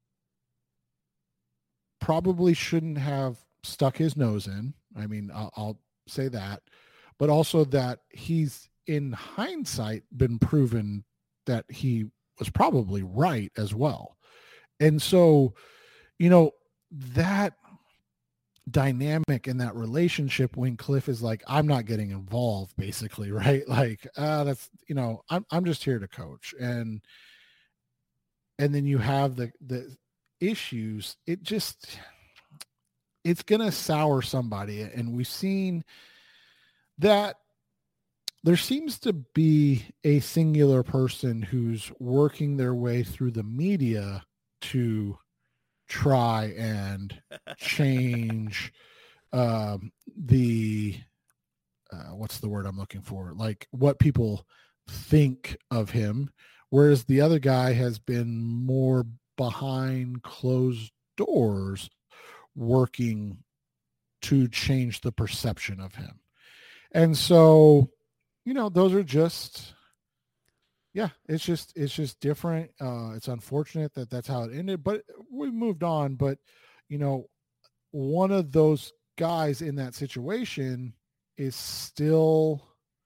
probably shouldn't have stuck his nose in. I mean, I'll, I'll say that, but also that he's in hindsight been proven that he was probably right as well. And so, you know, that dynamic in that relationship when Cliff is like, I'm not getting involved, basically, right? Like, uh, that's, you know, I'm, I'm just here to coach. And, and then you have the, the issues. It just, it's going to sour somebody. And we've seen that there seems to be a singular person who's working their way through the media to try and change um, the, uh, what's the word I'm looking for? Like what people think of him. Whereas the other guy has been more behind closed doors working to change the perception of him. And so, you know, those are just, yeah, it's just, it's just different. Uh, it's unfortunate that that's how it ended, but we moved on. But, you know, one of those guys in that situation is still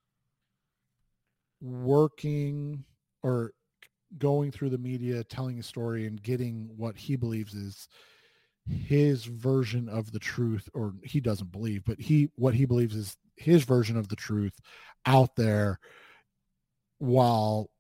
working or going through the media, telling a story and getting what he believes is his version of the truth, or he doesn't believe, but he, what he believes is his version of the truth out there, while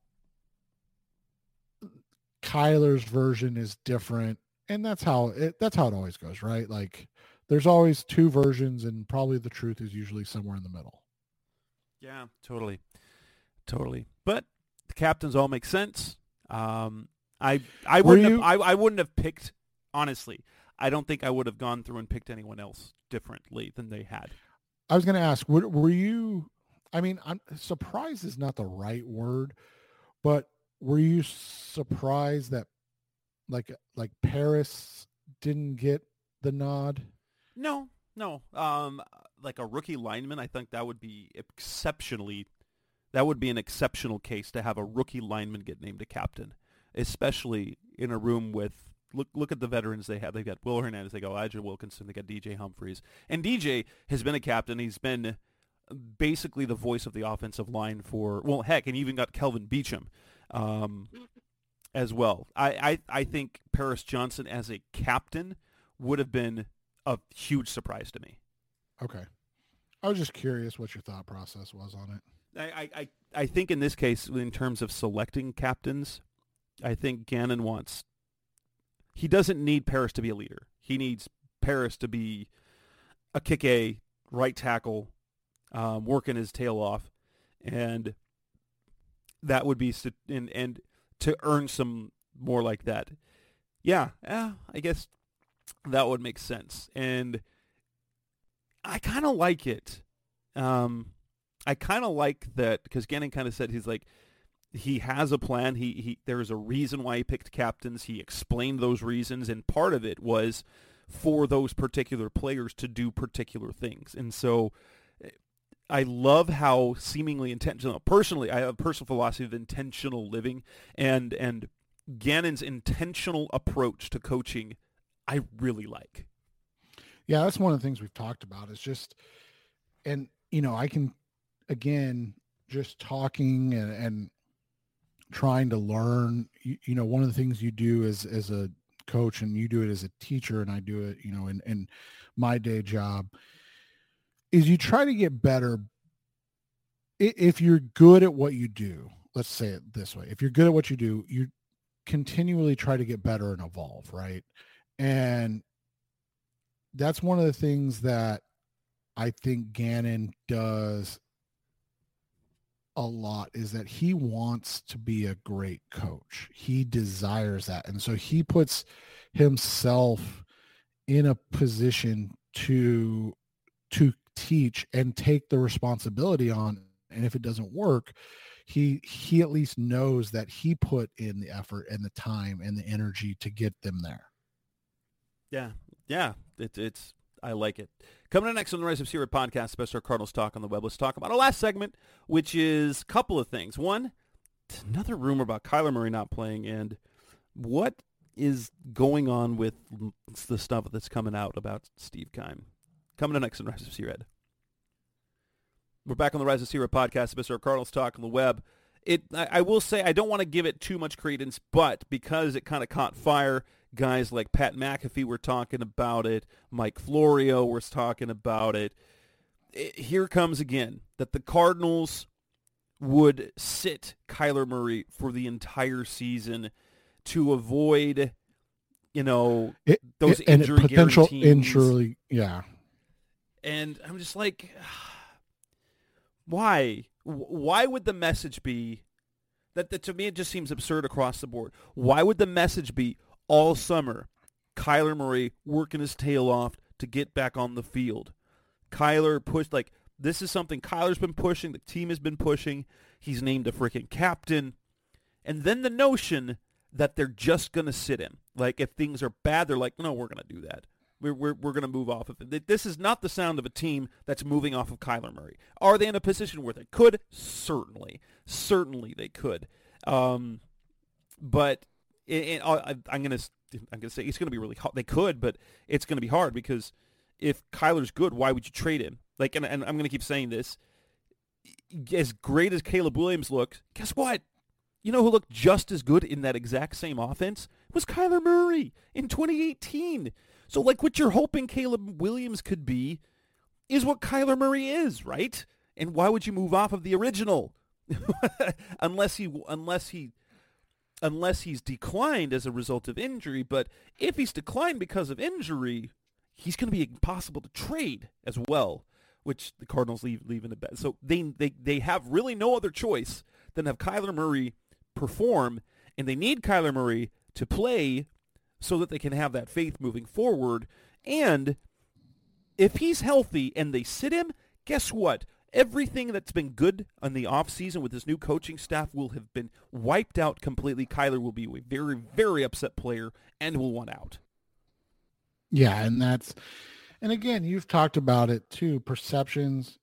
Kyler's version is different. And that's how it, that's how it always goes, right? Like there's always two versions and probably the truth is usually somewhere in the middle.
Yeah, totally. Totally. But the captains all make sense. Um, I, I wouldn't
you,
have, I, I wouldn't have picked, honestly, I don't think I would have gone through and picked anyone else differently than they had.
I was going to ask, were, were you, I mean, I'm surprised is not the right word, but were you surprised that like, like Paris didn't get the nod?
No, no. Um, like a rookie lineman, I think that would be exceptionally, that would be an exceptional case to have a rookie lineman get named a captain, especially in a room with, look look at the veterans they have. They've got Will Hernandez, they got Elijah Wilkinson, they got D J Humphries. And D J has been a captain. He's been basically the voice of the offensive line for, well, heck, and even got Kelvin Beachum um, as well. I, I, I think Paris Johnson as a captain would have been a huge surprise to me.
Okay. I was just curious what your thought process was on it.
I, I, I think in this case, in terms of selecting captains, I think Gannon wants, he doesn't need Paris to be a leader. He needs Paris to be a kick-A, right tackle, um, working his tail off, and that would be, and, and to earn some more like that. Yeah, eh, I guess that would make sense. And I kind of like it. Um, I kind of like that because Gannon kind of said he's like, he has a plan. He he. There's a reason why he picked captains. He explained those reasons, and part of it was for those particular players to do particular things. And so I love how seemingly intentional. Personally, I have a personal philosophy of intentional living, and and Gannon's intentional approach to coaching, I really like.
Yeah, that's one of the things we've talked about. Is just, and you know, I can, again, just talking and, and trying to learn, you, you know, one of the things you do as, as a coach, and you do it as a teacher, and I do it, you know, in, in my day job, is you try to get better. If you're good at what you do, let's say it this way, if you're good at what you do, you continually try to get better and evolve, right? And that's one of the things that I think Gannon does a lot, is that he wants to be a great coach. He desires that. And so he puts himself in a position to, to teach and take the responsibility on. And if it doesn't work, he, he at least knows that he put in the effort and the time and the energy to get them there.
Yeah. Yeah. It, it's, I like it. Coming up next on the Rise of Sierra podcast, Special Cardinals Talk on the Web. Let's talk about our last segment, which is a couple of things. One, another rumor about Kyler Murray not playing, and what is going on with the stuff that's coming out about Steve Keim. Coming up next on the Rise of Sierra. We're back on the Rise of Sierra podcast, Special Cardinals Talk on the Web. It, I, I will say, I don't want to give it too much credence, but because it kind of caught fire, guys like Pat McAfee were talking about it. Mike Florio was talking about it. it. Here comes again that the Cardinals would sit Kyler Murray for the entire season to avoid, you know,
it,
those
it,
injury
and potential
guarantees.
injury, yeah.
And I'm just like, why? Why would the message be that, that to me it just seems absurd across the board. Why would the message be all summer, Kyler Murray working his tail off to get back on the field? Kyler pushed, like, this is something Kyler's been pushing, the team has been pushing. He's named a freaking captain. And then the notion that they're just going to sit him. Like, if things are bad, they're like, no, we're going to do that. We're, we're, we're going to move off of it. This is not the sound of a team that's moving off of Kyler Murray. Are they in a position where they could? Certainly. Certainly they could. Um, but it, it, I, I'm going to I'm going to say it's going to be really hard. They could, but it's going to be hard because if Kyler's good, why would you trade him? Like, and, and I'm going to keep saying this. As great as Caleb Williams looked, guess what? You know who looked just as good in that exact same offense? It was Kyler Murray in twenty eighteen. So, like, what you're hoping Caleb Williams could be is what Kyler Murray is, right? And why would you move off of the original? unless he, unless he, unless he's declined as a result of injury. But if he's declined because of injury, he's going to be impossible to trade as well, which the Cardinals leave, leave in the bed. So they, they, they have really no other choice than have Kyler Murray perform, and they need Kyler Murray to play so that they can have that faith moving forward. And if he's healthy and they sit him, guess what? Everything that's been good on the offseason with this new coaching staff will have been wiped out completely. Kyler will be a very, very upset player and will want out.
Yeah, and that's And again, you've talked about it too. Perceptions,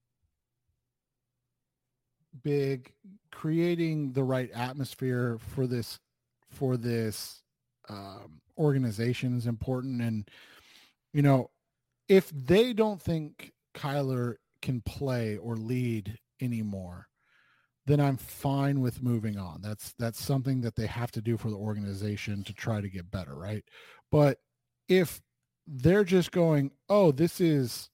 big, creating the right atmosphere for this, for this um, organization is important. And, you know, if they don't think Kyler can play or lead anymore, then I'm fine with moving on. That's that's something that they have to do for the organization to try to get better, right? But if they're just going, oh, this is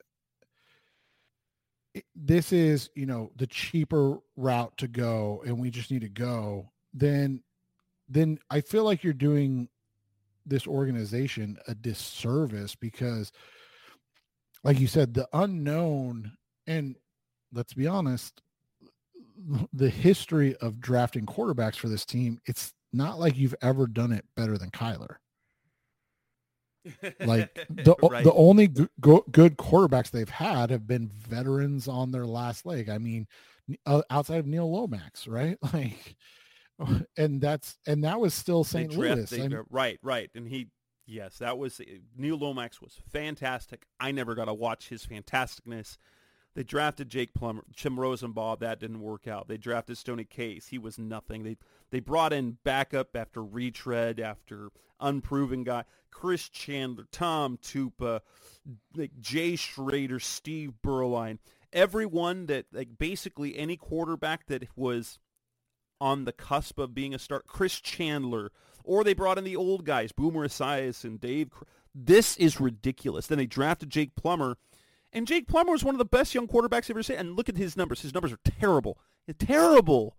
this is, you know, the cheaper route to go and we just need to go, then then I feel like you're doing this organization a disservice, because like you said, the unknown, and let's be honest, the history of drafting quarterbacks for this team, it's not like you've ever done it better than Kyler. Like the right. the only g- go- good quarterbacks they've had have been veterans on their last leg. I mean, uh, outside of Neil Lomax, right? Like, and that's and that was still Saint Louis.
They, right, right, and he. Yes, that was Neil Lomax was fantastic. I never got to watch his fantasticness. They drafted Jake Plummer, Jim Rosenbaugh. That didn't work out. They drafted Stoney Case. He was nothing. They they brought in backup after retread, after unproven guy. Chris Chandler, Tom Tupa, like Jay Schrader, Steve Berline. Everyone that, like basically any quarterback that was on the cusp of being a start. Chris Chandler. Or they brought in the old guys, Boomer Esiason and Dave. This is ridiculous. Then they drafted Jake Plummer. And Jake Plummer was one of the best young quarterbacks I've ever seen. And look at his numbers. His numbers are terrible. Terrible.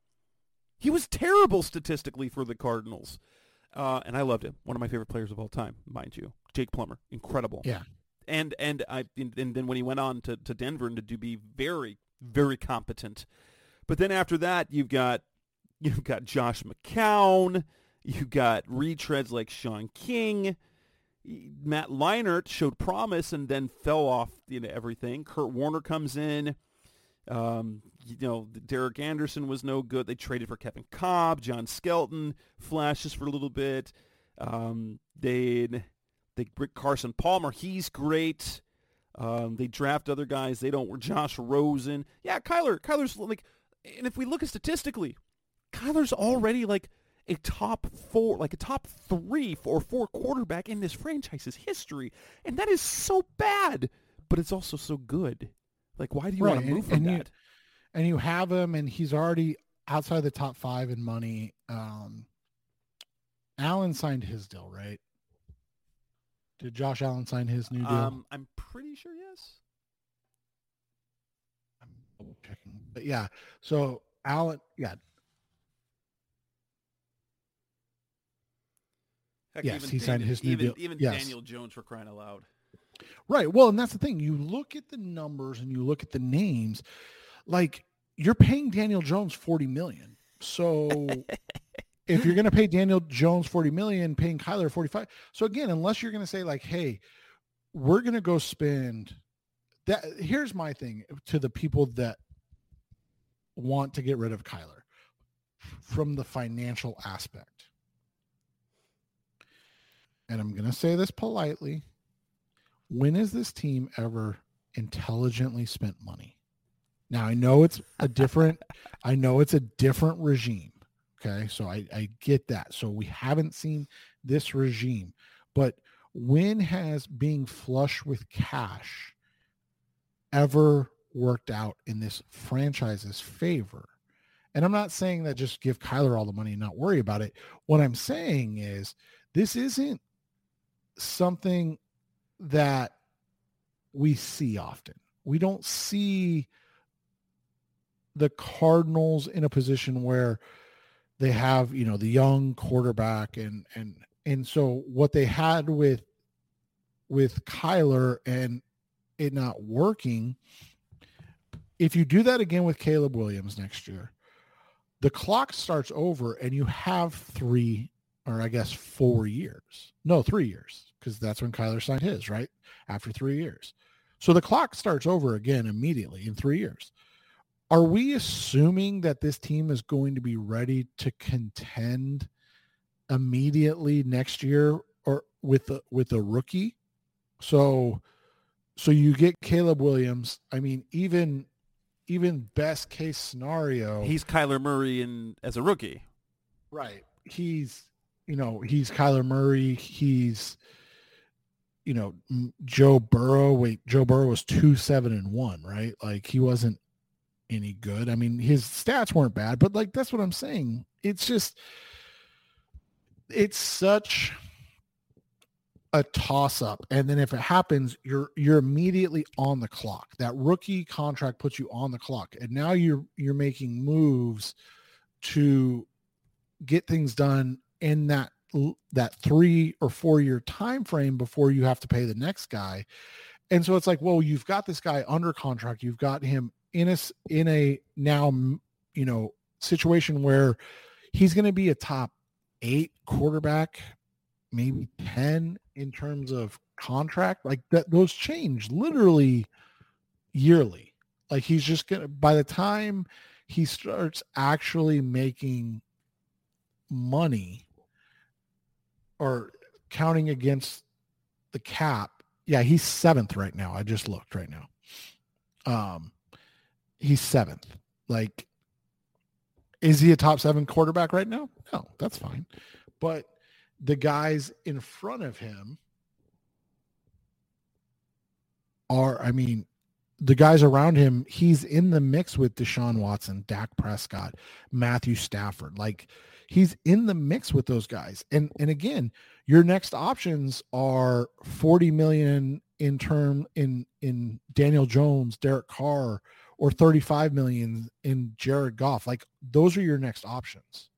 He was terrible statistically for the Cardinals. Uh, and I loved him. One of my favorite players of all time, mind you. Jake Plummer. Incredible.
Yeah.
And and I and then when he went on to, to Denver and to, to be very, very competent. But then after that, you've got you've got Josh McCown. You've got retreads like Sean King. Matt Leinart showed promise and then fell off, you know, everything. Kurt Warner comes in. Um, you know, Derek Anderson was no good. They traded for Kevin Kolb. John Skelton flashes for a little bit. Um, they they Rick Carson Palmer. He's great. Um, they draft other guys. They don't. Josh Rosen. Yeah, Kyler. Kyler's like, and if we look at statistically, Kyler's already like a top four, like a top three or four quarterback in this franchise's history. And that is so bad, but it's also so good. Like, why do you right. want to move and, from
and
that?
You, and you have him, and he's already outside the top five in money. Um, Allen signed his deal, right? Did Josh Allen sign his new deal?
Um, I'm pretty sure, yes.
I'm double checking. But yeah, so Allen, yeah.
Heck,
yes,
even
he signed
David,
his new
even,
deal.
Even
yes.
Daniel Jones, for crying out loud.
Right. Well, and that's the thing. You look at the numbers and you look at the names, like you're paying Daniel Jones forty million dollars. So if you're going to pay Daniel Jones forty million dollars, paying Kyler forty-five. So again, unless you're going to say like, hey, we're going to go spend that. Here's my thing to the people that want to get rid of Kyler from the financial aspect. And I'm going to say this politely. When has this team ever intelligently spent money? Now, I know it's a different, I know it's a different regime. Okay. So I, I get that. So we haven't seen this regime, but when has being flush with cash ever worked out in this franchise's favor? And I'm not saying that just give Kyler all the money and not worry about it. What I'm saying is this isn't something that we see often. We don't see the Cardinals in a position where they have, you know, the young quarterback and and and so what they had with with Kyler and it not working, if you do that again with Caleb Williams next year, the clock starts over and you have three or I guess four years. No, three years, because that's when Kyler signed his, right? After three years. So the clock starts over again immediately in three years. Are we assuming that this team is going to be ready to contend immediately next year or with a, with a rookie? So, so you get Caleb Williams. I mean, even even best case scenario,
He's Kyler Murray in as a rookie.
right? He's you know he's Kyler Murray. He's you know Joe Burrow. Wait, Joe Burrow was two seven and one, right? Like he wasn't any good. I mean, his stats weren't bad, but like that's what I'm saying. It's just it's such a toss up, and then if it happens, you're you're immediately on the clock. That rookie contract puts you on the clock, and now you're you're making moves to get things done in that that three or four year time frame before you have to pay the next guy. And so it's like, well, you've got this guy under contract, you've got him in a in a now you know situation where he's going to be a top eight quarterback, maybe ten in terms of contract. Like that, those change literally yearly. Like he's just gonna, by the time he starts actually making money or counting against the cap, yeah, he's seventh right now. I just looked right now. Um, he's seventh. Like, is he a top seven quarterback right now? No, that's fine. But the guys in front of him are, I mean, the guys around him, he's in the mix with Deshaun Watson, Dak Prescott, Matthew Stafford. Like he's in the mix with those guys. And and again, your next options are forty million in term in in Daniel Jones, Derek Carr, or thirty-five million in Jared Goff. Like those are your next options.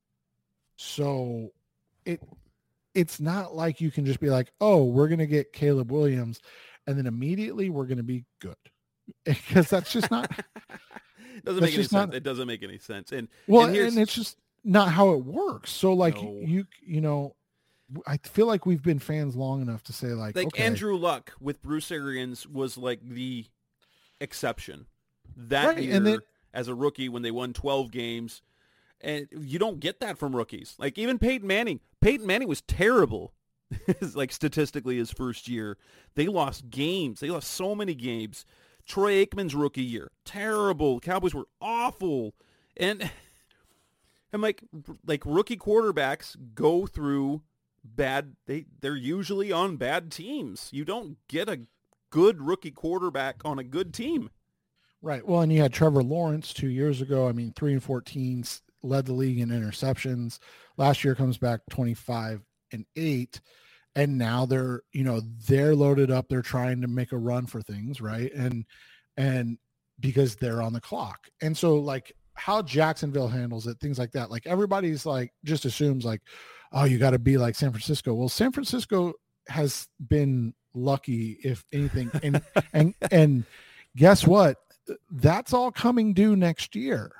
So it it's not like you can just be like, oh, we're going to get Caleb Williams and then immediately we're going to be good. Because that's just not
doesn't make any sense. Not, it doesn't make any sense. And
well,
and,
and it's just not how it works. So like
no.
you you know, I feel like we've been fans long enough to say like,
like
okay.
Andrew Luck with Bruce Arians was like the exception that
right,
year
and then,
as a rookie when they won twelve games. And you don't get that from rookies. Like even Peyton Manning. Peyton Manning was terrible, like statistically his first year. They lost games. They lost so many games. Troy Aikman's rookie year, terrible. Cowboys were awful. And I'm like, like rookie quarterbacks go through bad. They they're usually on bad teams. You don't get a good rookie quarterback on a good team.
Right. Well, and you had Trevor Lawrence two years ago. I mean, three and fourteen. Led the league in interceptions. Last year comes back twenty-five and eight. And now they're, you know, they're loaded up. They're trying to make a run for things. Right. And, and because they're on the clock. And so like how Jacksonville handles it, things like that. Like everybody's like, just assumes like, oh, you got to be like San Francisco. Well, San Francisco has been lucky if anything. And, and, and guess what? That's all coming due next year.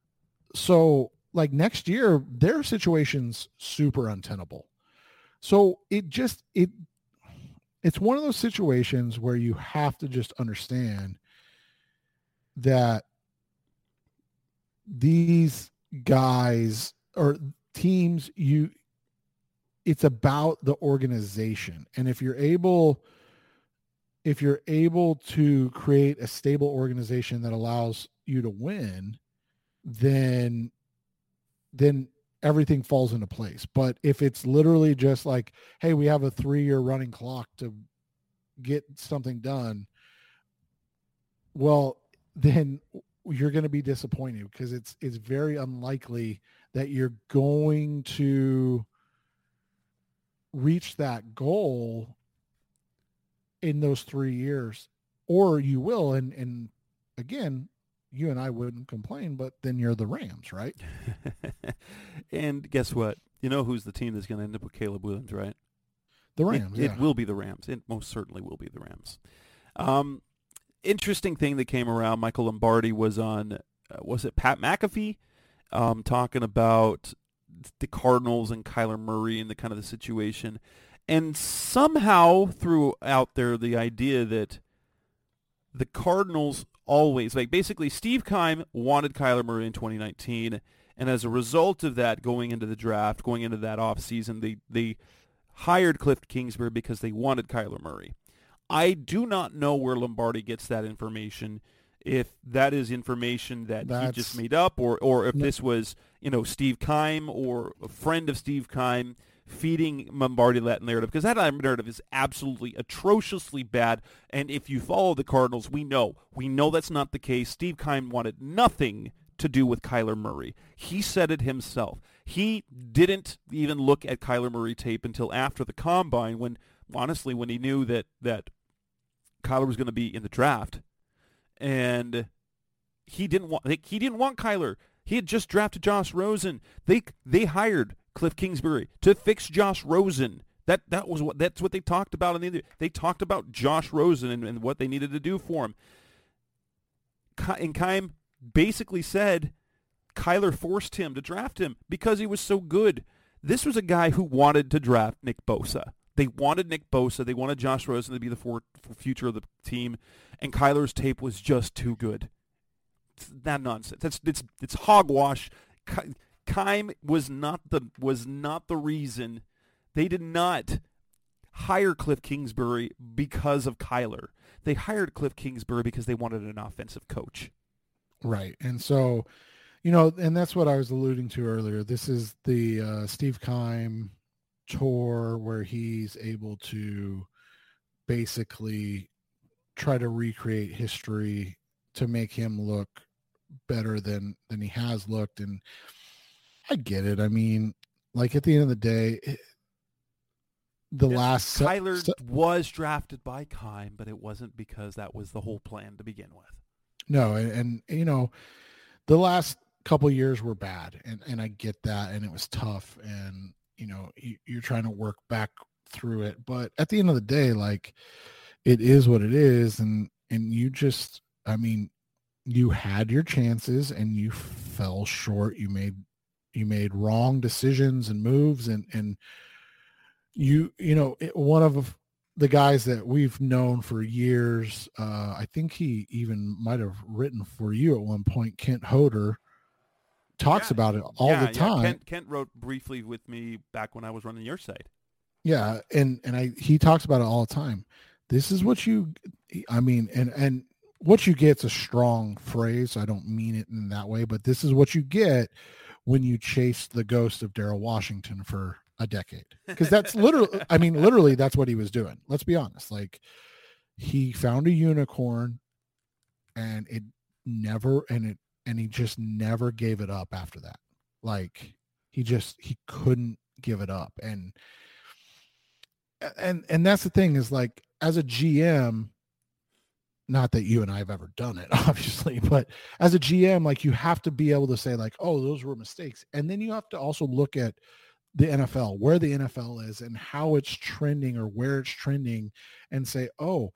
So like next year, their situation's super untenable. So it just, it, it's one of those situations where you have to just understand that these guys or teams, you, it's about the organization. And if you're able, if you're able to create a stable organization that allows you to win, then then everything falls into place. But if it's literally just like, hey, we have a three-year running clock to get something done, well, then you're going to be disappointed because it's it's very unlikely that you're going to reach that goal in those three years, or you will. And and again, you and I wouldn't complain, but then you're the Rams, right?
And guess what? You know who's the team that's going to end up with Caleb Williams, right?
The Rams.
It,
yeah.
it will be the Rams. It most certainly will be the Rams. Um, interesting thing that came around. Michael Lombardi was on, uh, was it Pat McAfee, um, talking about the Cardinals and Kyler Murray and the kind of the situation, and somehow threw out there the idea that the Cardinals always, like basically Steve Keim wanted Kyler Murray in twenty nineteen, and as a result of that, going into the draft, going into that offseason, they, they hired Cliff Kingsbury because they wanted Kyler Murray. I do not know where Lombardi gets that information, if that is information that
That's,
he just made up, or, or if
no,
this was, you know, Steve Keim or a friend of Steve Keim feeding Lombardi that narrative, because that narrative is absolutely atrociously bad. And if you follow the Cardinals, we know, we know that's not the case. Steve Keim wanted nothing to do with Kyler Murray. He said it himself. He didn't even look at Kyler Murray tape until after the combine, when, honestly, when he knew that, that Kyler was going to be in the draft. And he didn't want he didn't want Kyler. He had just drafted Josh Rosen. They they hired Cliff Kingsbury to fix Josh Rosen. That that was what that's what they talked about in the they talked about Josh Rosen and, and what they needed to do for him. And Keim basically said Kyler forced him to draft him because he was so good. This was a guy who wanted to draft Nick Bosa. They wanted Nick Bosa. They wanted Josh Rosen to be the for, for future of the team, and Kyler's tape was just too good. It's not nonsense. That's it's it's hogwash. Keim was not the was not the reason. They did not hire Cliff Kingsbury because of Kyler. They hired Cliff Kingsbury because they wanted an offensive coach.
Right, and so, you know, and that's what I was alluding to earlier. This is the uh, Steve Keim tour where he's able to basically try to recreate history to make him look better than than he has looked. And I get it. I mean, like, at the end of the day, the yeah, last
Kyler se- was drafted by Keim, but it wasn't because that was the whole plan to begin with.
No, and, and you know, the last couple of years were bad, and and I get that, and it was tough, and you know, you're trying to work back through it. But at the end of the day, like, it is what it is. And, and you just, I mean, you had your chances and you fell short. You made, you made wrong decisions and moves. And, and you, you know, it, one of the guys that we've known for years, uh, I think he even might've written for you at one point, Kent Hoder, talks yeah. about it all
yeah,
the time.
Yeah. Kent, Kent wrote briefly with me back when I was running your site.
Yeah. And, and I, he talks about it all the time. This is what you, I mean, and, and what you get's a strong phrase. I don't mean it in that way, but this is what you get when you chase the ghost of Darrell Washington for a decade. Cause that's literally, I mean, literally that's what he was doing. Let's be honest. Like, he found a unicorn and it never, and it, and he just never gave it up after that. Like, he just, he couldn't give it up. And, and, and that's the thing is, like, as a G M, not that you and I have ever done it, obviously, but as a G M, like, you have to be able to say, like, oh, those were mistakes. And then you have to also look at the N F L, where the N F L is and how it's trending or where it's trending, and say, oh,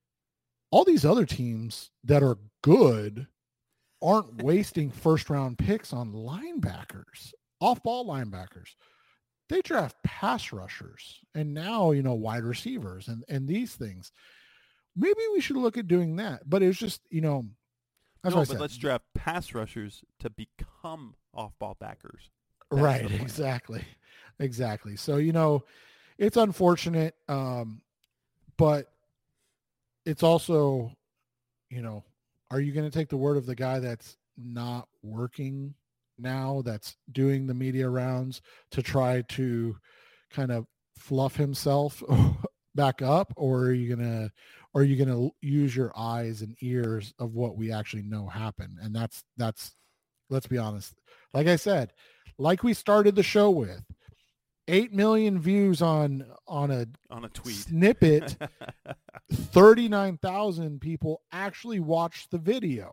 all these other teams that are good aren't wasting first round picks on linebackers, off ball linebackers. They draft pass rushers and now, you know, wide receivers and, and these things. Maybe we should look at doing that. But it was just, you know, that's
no,
what I
but
said.
Let's draft pass rushers to become off ball backers.
That's right. Exactly. Exactly. So, you know, it's unfortunate. Um, but it's also, you know, are you going to take the word of the guy that's not working now, that's doing the media rounds to try to kind of fluff himself back up? Or are you going to, or are you going to use your eyes and ears of what we actually know happened? And that's, that's, let's be honest. Like I said, like we started the show with, eight million views on, on a,
on a tweet
snippet, thirty-nine thousand people actually watched the video.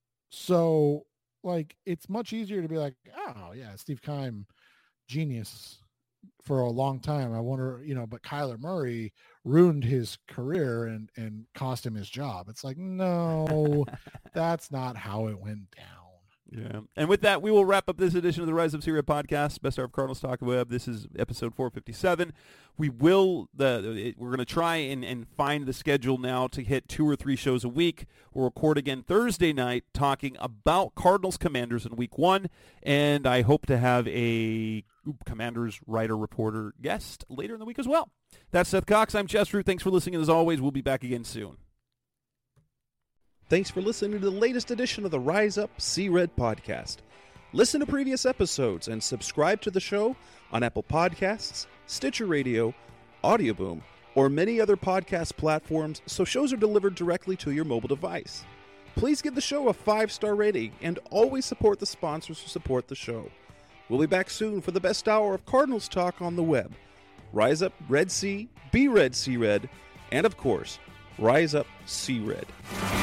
So, like, it's much easier to be like, oh yeah, Steve Keim, genius for a long time. I wonder, you know, but Kyler Murray ruined his career and, and cost him his job. It's like, no, that's not how it went down.
Yeah. And with that, we will wrap up this edition of the Rise Up Syria podcast, Best Hour of Cardinals Talk Web. This is episode four fifty-seven. We will, the it, we're going to try and, and find the schedule now to hit two or three shows a week. We'll record again Thursday night talking about Cardinals Commanders in week one. And I hope to have a Commanders writer reporter guest later in the week as well. That's Seth Cox. I'm Jess Root. Thanks for listening. As always, we'll be back again soon.
Thanks for listening to the latest edition of the Rise Up, See Red podcast. Listen to previous episodes and subscribe to the show on Apple Podcasts, Stitcher Radio, Audioboom, or many other podcast platforms so shows are delivered directly to your mobile device. Please give the show a five-star rating and always support the sponsors who support the show. We'll be back soon for the best hour of Cardinals talk on the web. Rise up, Red Sea, be Red, See Red, and of course, Rise up, See Red.